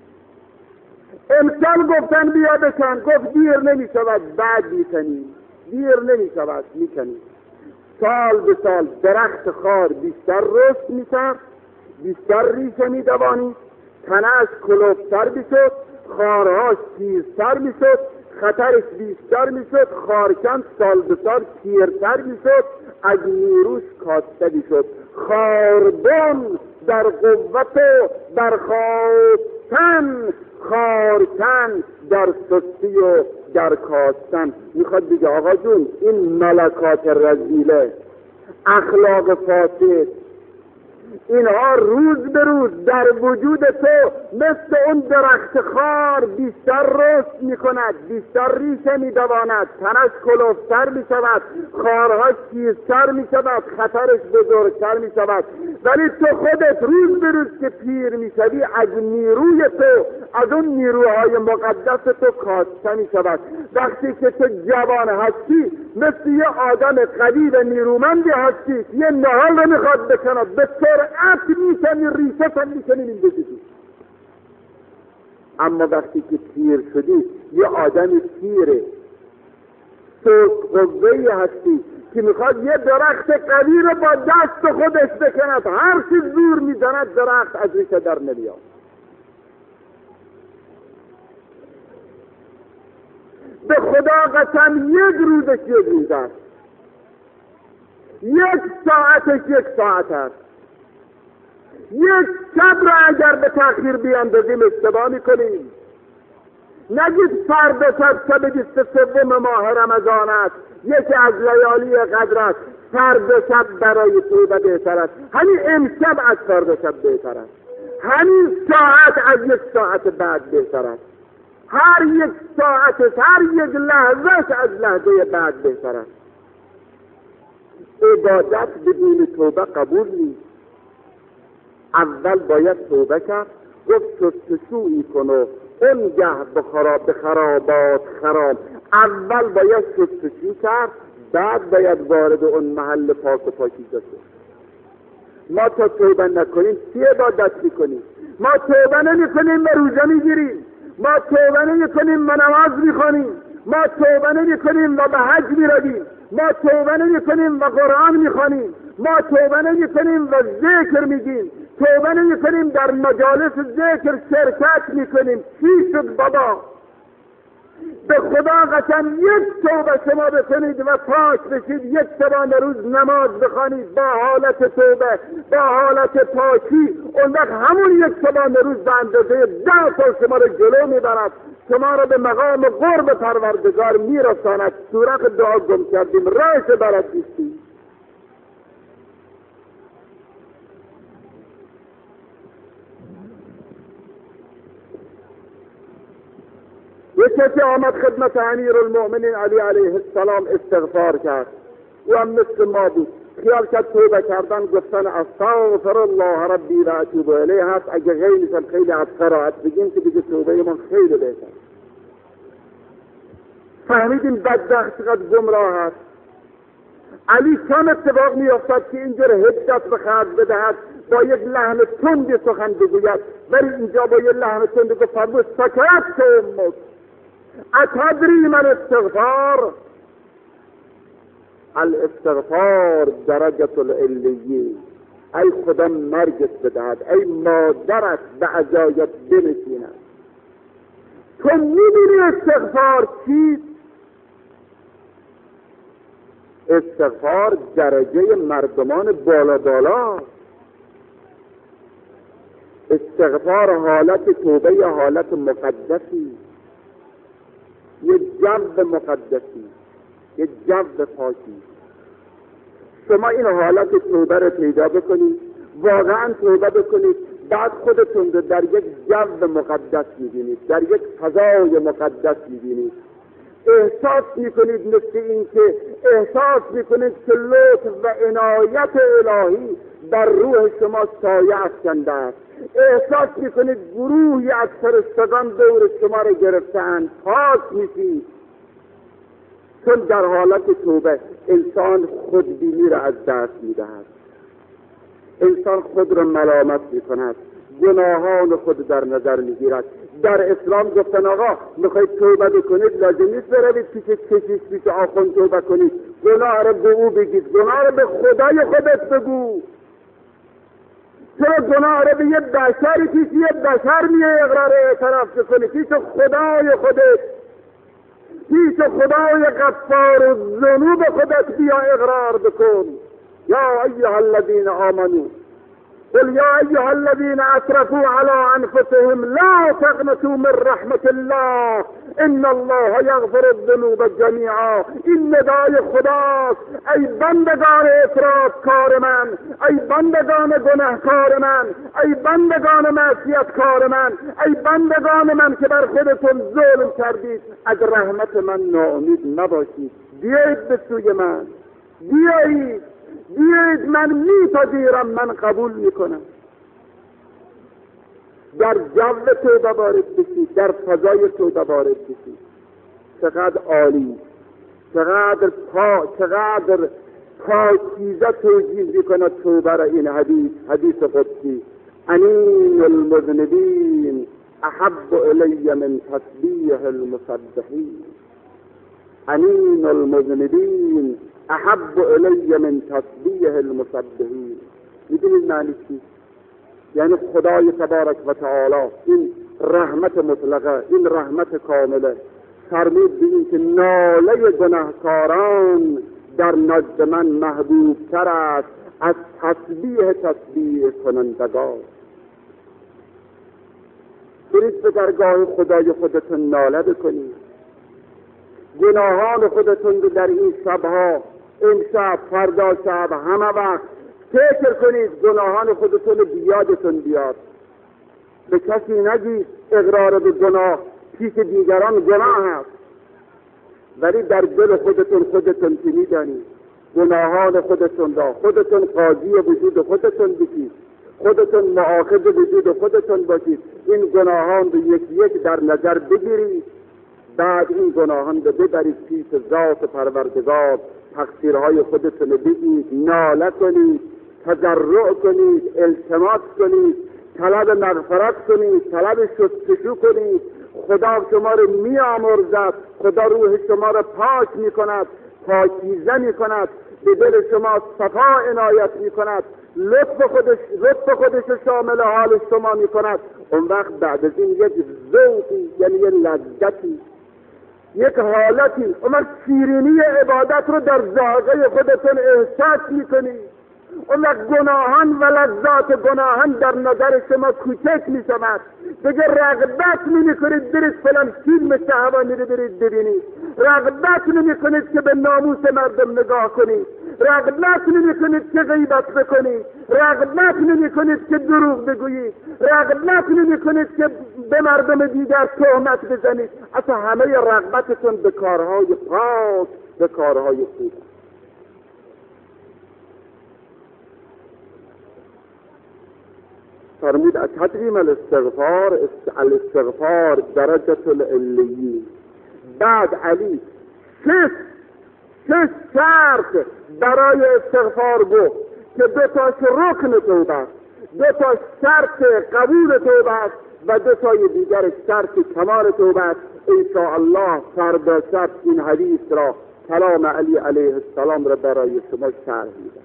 امسال گفتن بیا بکن، گفت دیر نمی شود، بعد میکنیم. دیر نمی شود، میکنیم. سال به سال درخت خار بیشتر رشد میکرد، بیشتر ریشه میدوانید، تنه‌اش کلوفتر میشد، خارهاش پیرتر میشد، خطرش بیشتر میشد. خارکن سال به سال پیرتر میشد، از نیروش کاسته میشد. خاردن در قوت و در خواستن، خارکن در سستی و در کاستن. میخواد بگه آقا جون این ملکات رذیله، اخلاق فاسد، اینها روز به روز در وجود تو مثل اون درخت خار بیشتر رشد میکند، بیشتر ریشه میدواند، تنش کلوفتر میشود، خارهاش تیزتر میشود، خطرش بزرگتر میشود. ولی تو خودت روز به روز که پیر میشوی از نیروی تو، از اون نیروهای مقدس تو کاسته میشود. وقتی که تو جوان هستی مثل یه آدم قوی و نیرومندی هستی، یه نهال رو میخواد بکند، به سرعت میشنی، ریشت هم میشنی این بجدی. اما وقتی که پیر شدی یه آدم پیره، سوک قوهی هستی که میخواد یه درخت قوی رو با دست خودش بکند، هر چی زور میزند درخت از ریشه در نمیاد. به خدا قسم یک روزش یک روز است، یک ساعتش یک ساعت است. یک شب را اگر به تأخیر بیاندازیم اشتباه میکنیم. نگید فردا شب 23 ماه رمضان است، یکی از لیالی قدر است، فردا شب برای توبه بهتر است. همین امشب از فردا شب بهتر است، همین ساعت از یک ساعت بعد بهتر است، هر یک ساعت، هر یک لحظه از لحظه بعد بهتر است. عبادت بدون توبه قبول نیست. اول باید توبه کرد، گفت شستشویی کن و انگه به خرابات خراب. اول باید شستشو کرد، بعد باید وارد اون محل پاک و پاکیزه شد. ما تا توبه نکنیم چی عبادت میکنیم؟ ما توبه نمیکنیم و روزه میگیریم، ما توبه نمیکنیم و نماز میخوانیم، ما توبه نمیکنیم و به حج میرویم، ما توبه نمیکنیم و قرآن میخوانیم، ما توبه نمیکنیم و ذکر میگیم، توبه نمیکنیم در مجالس ذکر شرکت میکنیم. چی شد بابا؟ به خدا قسم یک توبه شما بکنید و پاک بشید، یک شبانه روز نماز بخوانید با حالت توبه، با حالت پاکی، اون وقت همون یک شبانه روز به اندازه 10 سال شما رو جلو میبرد، شما رو به مقام قرب پروردگار میرساند. سوره دعا گم کردیم، راهش برات دیستیم. یک کسی آمد خدمت امیر المؤمنین علی علیه السلام استغفار کرد، او هم مثل ما بود، خیال کرد توبه کردن گفتن استغفر الله ربی و اتوب الیه هست. اگه غیرش هم خیلی از قرائت بگیم که دیگه توبه من خیلی بهتر. فهمیدیم بدبخت چقدر گمراه هست. علی کم اتفاق میافتد که اینجور حجت به خرج بدهد، با یک لحن تندی سخن بگوید، ولی اینجا با یک لحن تندی که فرمود سکرت امک اتدری من استغفار، الاستغفار درجة العلیین. ای خدا مرگت بدهد، ای مادرت به عزایت بنشیند. تو میدونی استغفار چیست؟ استغفار درجه مردمان بالا بالا. استغفار حالت توبه یا حالت مقدسی، یه جو مقدسی، یه جو پاکی. شما این حالت توبه رو پیدا بکنید، واقعا توبه بکنید، بعد خودتون رو در یک جو مقدس میبینید، در یک فضای مقدس میبینید. احساس میکنید مثل این که احساس میکنید که لطف و عنایت الهی در روح شما سایه افکنده است. احساس میکنید گروهی از فرشتگان دور شما رو گرفتند، پاک میشید. چون در حالت توبه انسان خودبینی را از دست میدهد، انسان خود را ملامت میکند، گناهان خود در نظر میگیرد. در اسلام گفتن آقا میخواید توبه بکنید لازم نیست بروید پیش کشیش پیش آخوند توبه کنید، گناه را به او بگید، گناه را به خدای خودت بگو. چرا گناه را به یه بشری پیش یه بشر میه اقرار اعتراف کنی؟ پیش خدای خودت، پیش خدای غفار الذنوب خودت بیا اقرار بکن. یا ایها الذین آمنوا قل یا ایها الذین اسرفوا علی انفسهم لا تقنطوا من رحمت الله ان الله یغفر الذنوب جمیعا. این ندای خداست. ای بندگان اطرافکار من، ای بندگان گناهکار من، ای بندگان معصیتکار من، ای بندگان من که بر خودتون ظلم کردید، از رحمت من ناامید نباشید. بیایید به سوی من، بیایید من میپذیرم، من قبول میکنم. در جو توبه وارد بشید، در فضای توبه وارد بشید. چقدر عالی، چقدر پاکیزه توجیه میکنه توبه را این حدیث قدسی. انین المذنبین احب الی من تسبیح المسبحین. انین المذنبین احب الی من تسبیح المسبحین. میدونید معنی چی؟ یعنی خدای تبارک و تعالی این رحمت مطلقه، این رحمت کامله فرمود به این که ناله گناهکاران در نزد من محبوب تر است از تسبیح کنندگان. برید به درگاه خدای خودتون ناله بکنید، گناهان خودتون رو در این شبها، امشب، فردا شب، همه وقت فکر کنید، گناهان خودتون رو بیادتون بیاد. به کسی نگید اقرار به گناه، پیش دیگران گناه هست، ولی در دل خودتون که میدانید گناهان خودتون را خودتون قاضی وجود خودتون بشید، خودتون مؤاخذ وجود خودتون باشید. این گناهان رو یک در نظر بگیرید، بعد این گناهان رو ببرید پیش ذات پروردگار، تقصیرهای خودتون رو بگید، ناله کنید، تضرع کنید، التماس کنید، طلب مغفرت کنید، طلب شستشو کنید. خدا شما رو میامرزد، خدا روح شما رو پاک میکند، پاکیزه میکند، به دل شما صفا عنایت میکند، لطف خودش شامل حال شما میکند. اون وقت بعد از این یک ذوقی، یعنی یک لذتی، یک حالتی، اون وقت شیرینی عبادت رو در ذائقه خودتون احساس میکنید. اون وقت گناهان و لذات گناهان در نظر شما کوچک میشود. دیگه رغبت نمیکنید برید فلان فیلم شهوانی رو برید ببینید، رغبت نمیکنید که به ناموس مردم نگاه کنید، رغبت نمیکنید که غیبت بکنید، رغبت نمیکنید که دروغ بگویید، رغبت نمیکنید که به مردم دیگر تهمت بزنید. اصلا همه رغبتتون به کارهای پاک، به کارهای خوب. فرمود تدویم الاستغفار درجة العلیین. بعد علی شش شرط برای استغفار گفت که دو تاش رکن توبه است، دو تاش شرط قبول توبه است و دو تای دیگر شرط کمال توبه است. انشاءالله فردا شب این حدیث را کلام علی علیه السلام را برای شما شرح میدم.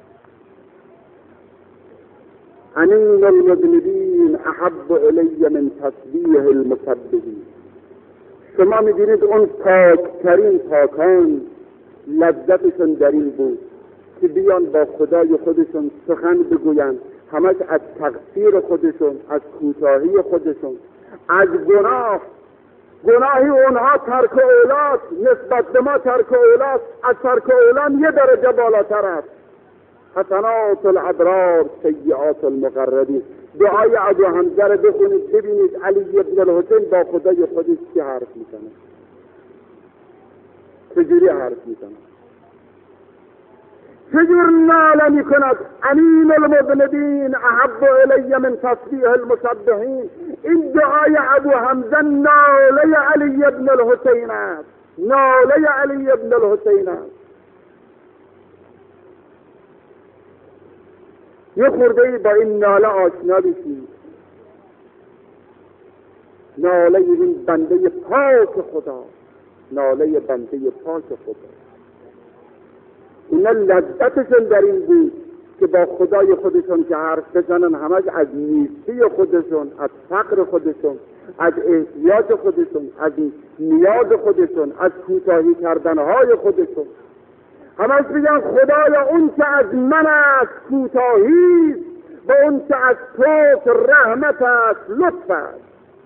انین المذنبین احب الی من تسبیح المسبحین. شما می‌بینید اون پاکترین پاکان لذتشون در این بود که بیان با خدای خودشون سخن بگویند، همش از تقصیر خودشون، از کوتاهی خودشون، از گناهی اونها ترک اولاد نسبت به ما ترک اولاد، از ترک اولاد یه درجه بالاتر است. حسنات الابرار سیئات المقربین. دعای ابو حمزه رو بخونید ببینید علی ابن الحسین با خدای خودش چه حرف میکنه، چجوری حرف میکنه، چجور ناله میکند. امین المذنبین احب الی من تسبیح المسبحین. این دعای ابو حمزه ناله علی ابن الحسین است، ناله علی ابن الحسین است. یه خورده با این ناله آشنا بشید. ناله این بنده پاک خدا، ناله بنده پاک خدا. اینا لذتشون در این بود که با خدای خودشون که حرف بزنن همش از نیستی خودشون، از فقر خودشون، از احتیاج خودشون، از نیاز خودشون، از کوتاهی کردنهای خودشون، همش بگن خدایا اون که از من است کوتاهی و اون که از تو رحمت است لطف است.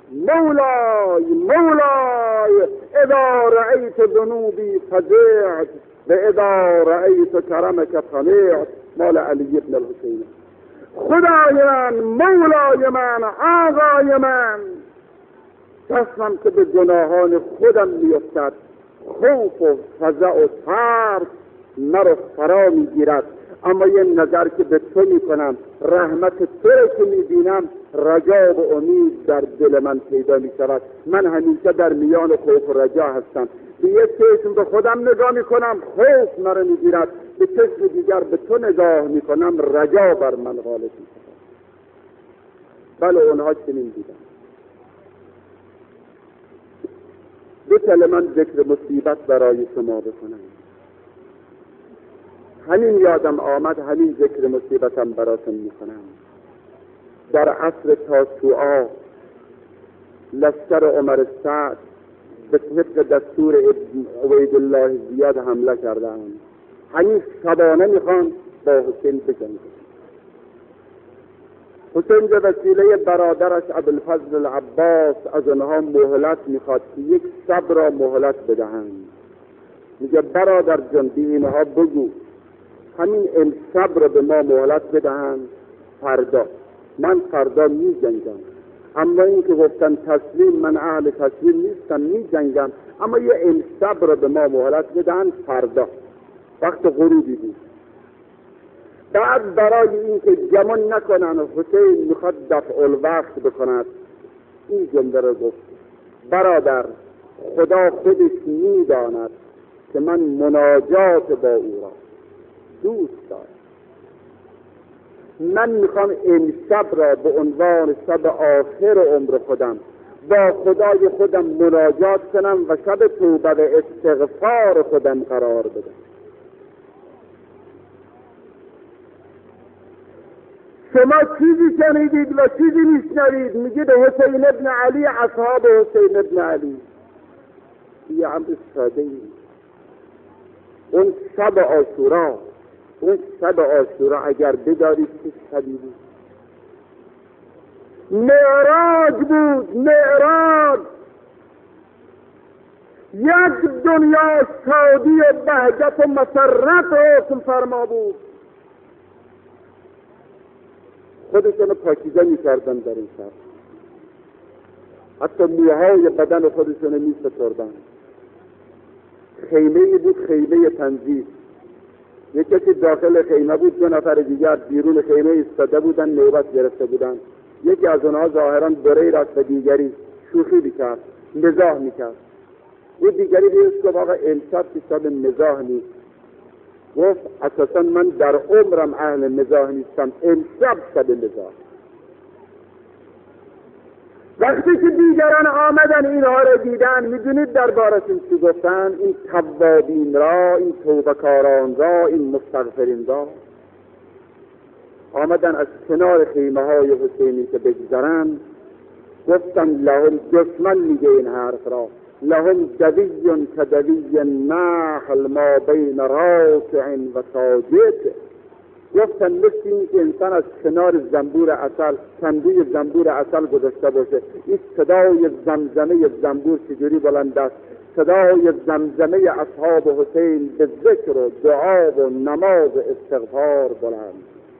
مولای اذا رأیت ذنوبی فزعت و اذا رأیت کرمک طلعت. مال علی ابن الحسین. خدای من، مولای من، آقای من، دستم که به گناهان خودم میافتد، خوف و فزع و ترس مرا فرا میگیرد، اما یه نظر که به تو میکنم، رحمت تو که میبینم، رجا و امید در دل من پیدا میشود. من همیشه در میان خوف و رجا هستم. به یه چشم به خودم نگاه میکنم، خوف مرا میگیرد، به چشم دیگر به تو نگاه میکنم، رجا بر من غالب میشود. بله اونها چنین دیدن. دو کلمه ذکر مصیبت برای شما بکنم. همین یادم آمد، همین ذکر مصیبتم براتون میکنم. در عصر تاسوعا لشکر عمر سعد به طبق دستور عبیدالله زیاد حمله کردند. همین شبانه میخوان با حسین بجنگند. حسین به وسیله برادرش ابوالفضل العباس از آنها مهلت میخواد که یک شب را مهلت بدهند. میگه برادر جان به اینها بگو همین امشب را به ما مهلت بدهند، فردا من فردا می جنگم. اما این که گفتن تسلیم، من اهل تسلیم نیستم، می جنگم، اما یه امشب را به ما مهلت بدهند، فردا وقت غروبی بود. بعد برای این که گمان نکنن حسین میخواد دفع الوقت بکند، این جمله را گفت: برادر خدا خودش میداند که من مناجات با او را دوست دارم. من میخوام امشب را به عنوان شب آخر عمر خودم با خدای خودم مناجات کنم و شب توبه و استغفار خودم قرار بدم. شما چیزی شنیدید و چیزی میشنوید، میگید حسین ابن علی، اصحاب حسین ابن علی. یه امر ساده ای. اون شب عاشورا اگر بدارید که شبی بود، معراج بود، معراج. یک دنیا شادی و بهجت و مسرت حکم فرما بود. خودشون پاکیزه می‌کردن در این شب، حتی موهای بدن خودشون می‌ستردن. خیمه‌ای بود، خیمه تنظیم. یک کسی داخل خیمه بود، دو نفر دیگر بیرون خیمه ایستاده بودن، نوبت گرفته بودن. یکی از اونها ظاهراً بریر است و دیگری شوخی می‌کرد، مزاح می‌کرد. او دیگری بیست که واقعا امشب که شب مزاح نیست. گفت اساساً من در عمرم اهل مزاح نیستم، امشب شب مزاح. و وقتی که دیگران آمدن اینها را دیدن، میدونید دربارشون چی گفتن؟ این توابین را، این توبه‌کاران را، این مستغفرین را. آمدن از کنار خیمه های حسینی که بگذرن، گفتن لهم، دشمن میگه این حرف را، لهم دوی کدوی نحل ما بین راکع و ساجد. گفتن مثل این که انسان از کنار زنبور عسل، کندوی زنبور عسل گذاشته باشه، این صدای زمزمه زنبور چجوری بلند است، صدای زمزمه اصحاب حسین به ذکر و دعا و نماز و استغفار بلند.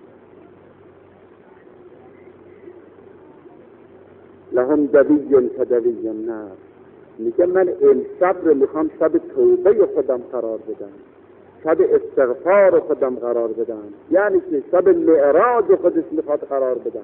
لهم دوی کدوی نحل. میگه من این شب رو میخوام شب توبه خودم قرار بدم، شب استغفار خودم قرار بدم، یعنی که شب معراج خودش میخواد قرار بدم.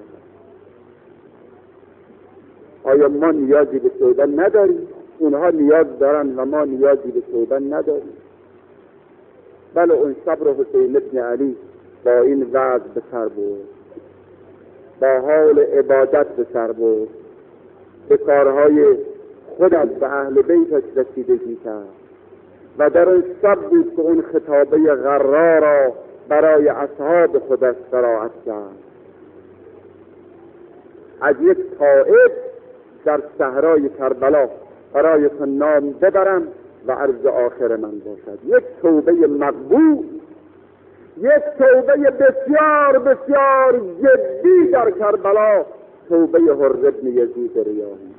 آیا ما نیازی به توبه نداریم؟ اونها نیاز دارن و ما نیازی به توبه نداریم. بله، اون شب رو حسین ابن علی با این وضع به سر برد، با حال عبادت به سر برد، به کارهای خودش به اهل بیتش رسیدگی کرد و در اون شب بود که اون خطابه غرا را برای اصحاب خودش قرائت کرد. از یک طائف در صحرای کربلا برایتون نام ببرم و عرض آخر من باشد. یک توبه مقبول، یک توبه بسیار بسیار جدی در کربلا، توبه حر بن یزید ریاحی،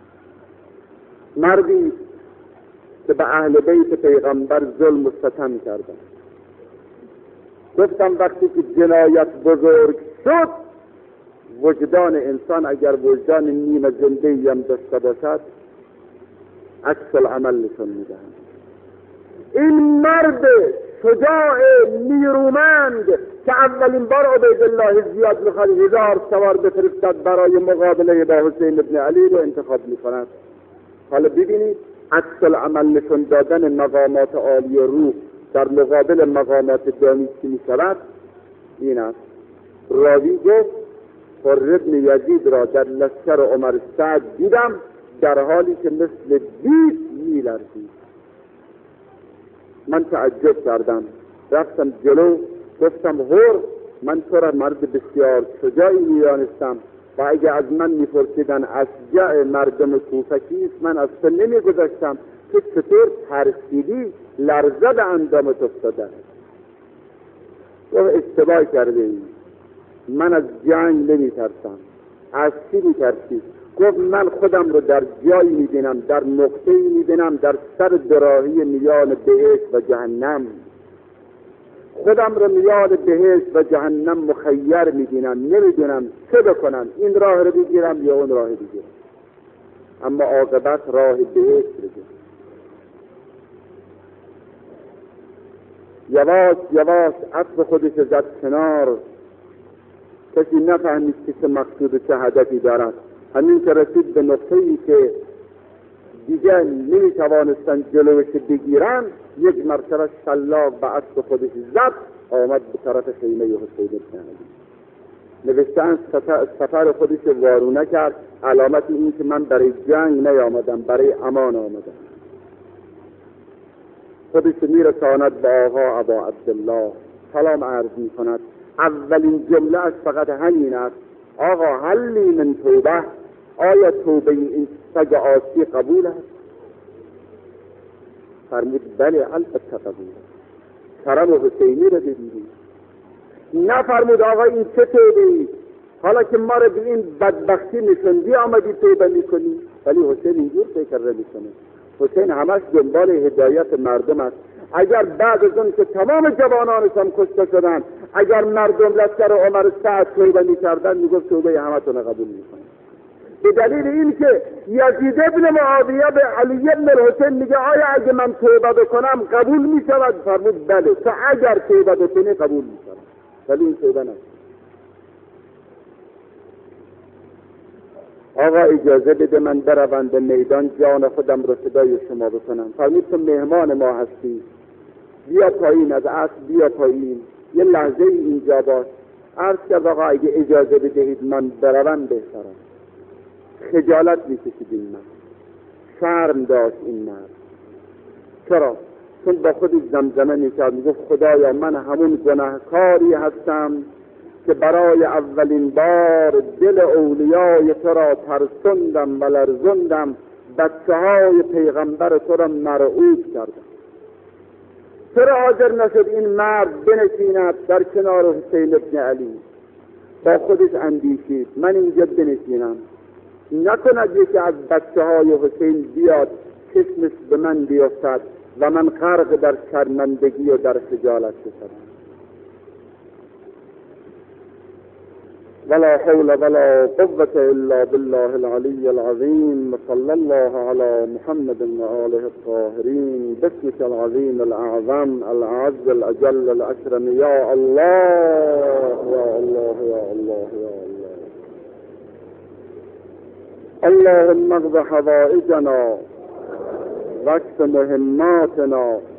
مردی که به اهل بیت پیغمبر ظلم و ستم کردن. گفتم وقتی که جنایت بزرگ شد، وجدان انسان اگر وجدان نیمه زنده‌ای هم داشته باشد، عکس العمل نشون میدهد. این مرد شجاع نیرومند که اولین بار عبیدالله زیاد میخواد 1000 سوار بفرستد برای مقابله با حسین ابن علی رو انتخاب میکند. حالا ببینید عکس العمل نشون دادن مقامات عالی روح در مقابل مقامات دانی چی میشود. این است راوی گفت حر بن یزید را در لشکر عمر سعد دیدم در حالی که مثل دیگ میلرزید. من تعجب کردم، رفتم جلو، گفتم حر، من تو را مرد بسیار شجاعی میدانستم و اگه از من میپرسیدن اشجاع مردم کوفه کیست، من از تو نمیگذاشتم که چطور ترسیدی، لرزه به اندامت افتاده. تو اشتباه کرده ای، من از جنگ نمیترسم. از چی میترسی؟ گفت من خودم رو در جایی میبینم، در نقطه‌ای میبینم در سر دراهی میان بهشت و جهنم. خودم رو میان بهشت و جهنم مخیر میبینم، نمیدونم چه بکنم، این راه رو بگیرم یا اون راه رو بگیرم، اما عاقبت راه بهشت بگیرم. یواش یواش عطف خودش زد کنار، کسی نفهمید که چه مقصود و چه هدفی دارد. همین که رسید به نقطه‌ای که دیگه نمیتوانستن جلوش بگیرن، یک مرتبه شلاق به عطف خودش زد، آمد به طرف خیمه حسین ابن علی. نوشتن سفر خودش وارونه کرد، علامت این که من برای جنگ نیامدم، برای امان آمدم. خودش میرساند به آقا ابا عبدالله، سلام عرض میکند. اولین جمله اش فقط همین است: آقا هلی من توبه، آیا توبه این سگ آسی قبول است؟ فرمود بله البته قبول است. کرم حسینی را ببینید. نفرمود آقا این چه توبه‌ای، حالا که ما را به این بدبختی نشوندی آمدی توبه میکنی؟ ولی حسین اینجور فکر نمیکنه. حسین همش دنبال هدایت مردم است. اگر بعد از اون که تمام جوانانش هم کشته شدن، اگر مردم لشکر عمر سعد توبه میکردن، میگفت توبه همتون قبول میکنه. به دلیل این که یزید ابن معاویه به علی ابن الحسین میگه آیا اگه من توبه بکنم قبول میشود؟ فرمود بله، تو اگر توبه بکنی قبول میشود، ولی این توبه نشد. آقا اجازه بده من بروم به میدان، جان خودم رو فدای شما بکنم. فرمود تو مهمان ما هستی، بیا پایین، از عصر بیا پایین، یه لحظه اینجا باش. عرض کرد آقا اگه اجازه بدهید من بروم بهترم. خجالت میکشید این مرد، شرم داشت این مرد. چرا؟ چون با خودش زمزمه میکرد، میگفت خدایا من همون گناهکاری هستم که برای اولین بار دل اولیای تو را ترسوندم و لرزوندم، بچه های پیغمبر تو را مرعوب کردم. چرا حاضر نشد این مرد بنشیند در کنار حسین ابن علی؟ با خودش اندیشید من اینجا بنشینم، نکند یکی از بچه های حسین بیاد چشمش به من بیفتد و من غرق در شرمندگی و در خجالت شدم. ولا حول ولا قوة الا بالله العلي العظيم. صلى الله على محمد وآله الطاهرين باسمك العظيم الأعظم الأعز الأجل الأكرم يا الله يا الله يا الله يا الله. اللهم اقض حوائجنا واكف مهماتنا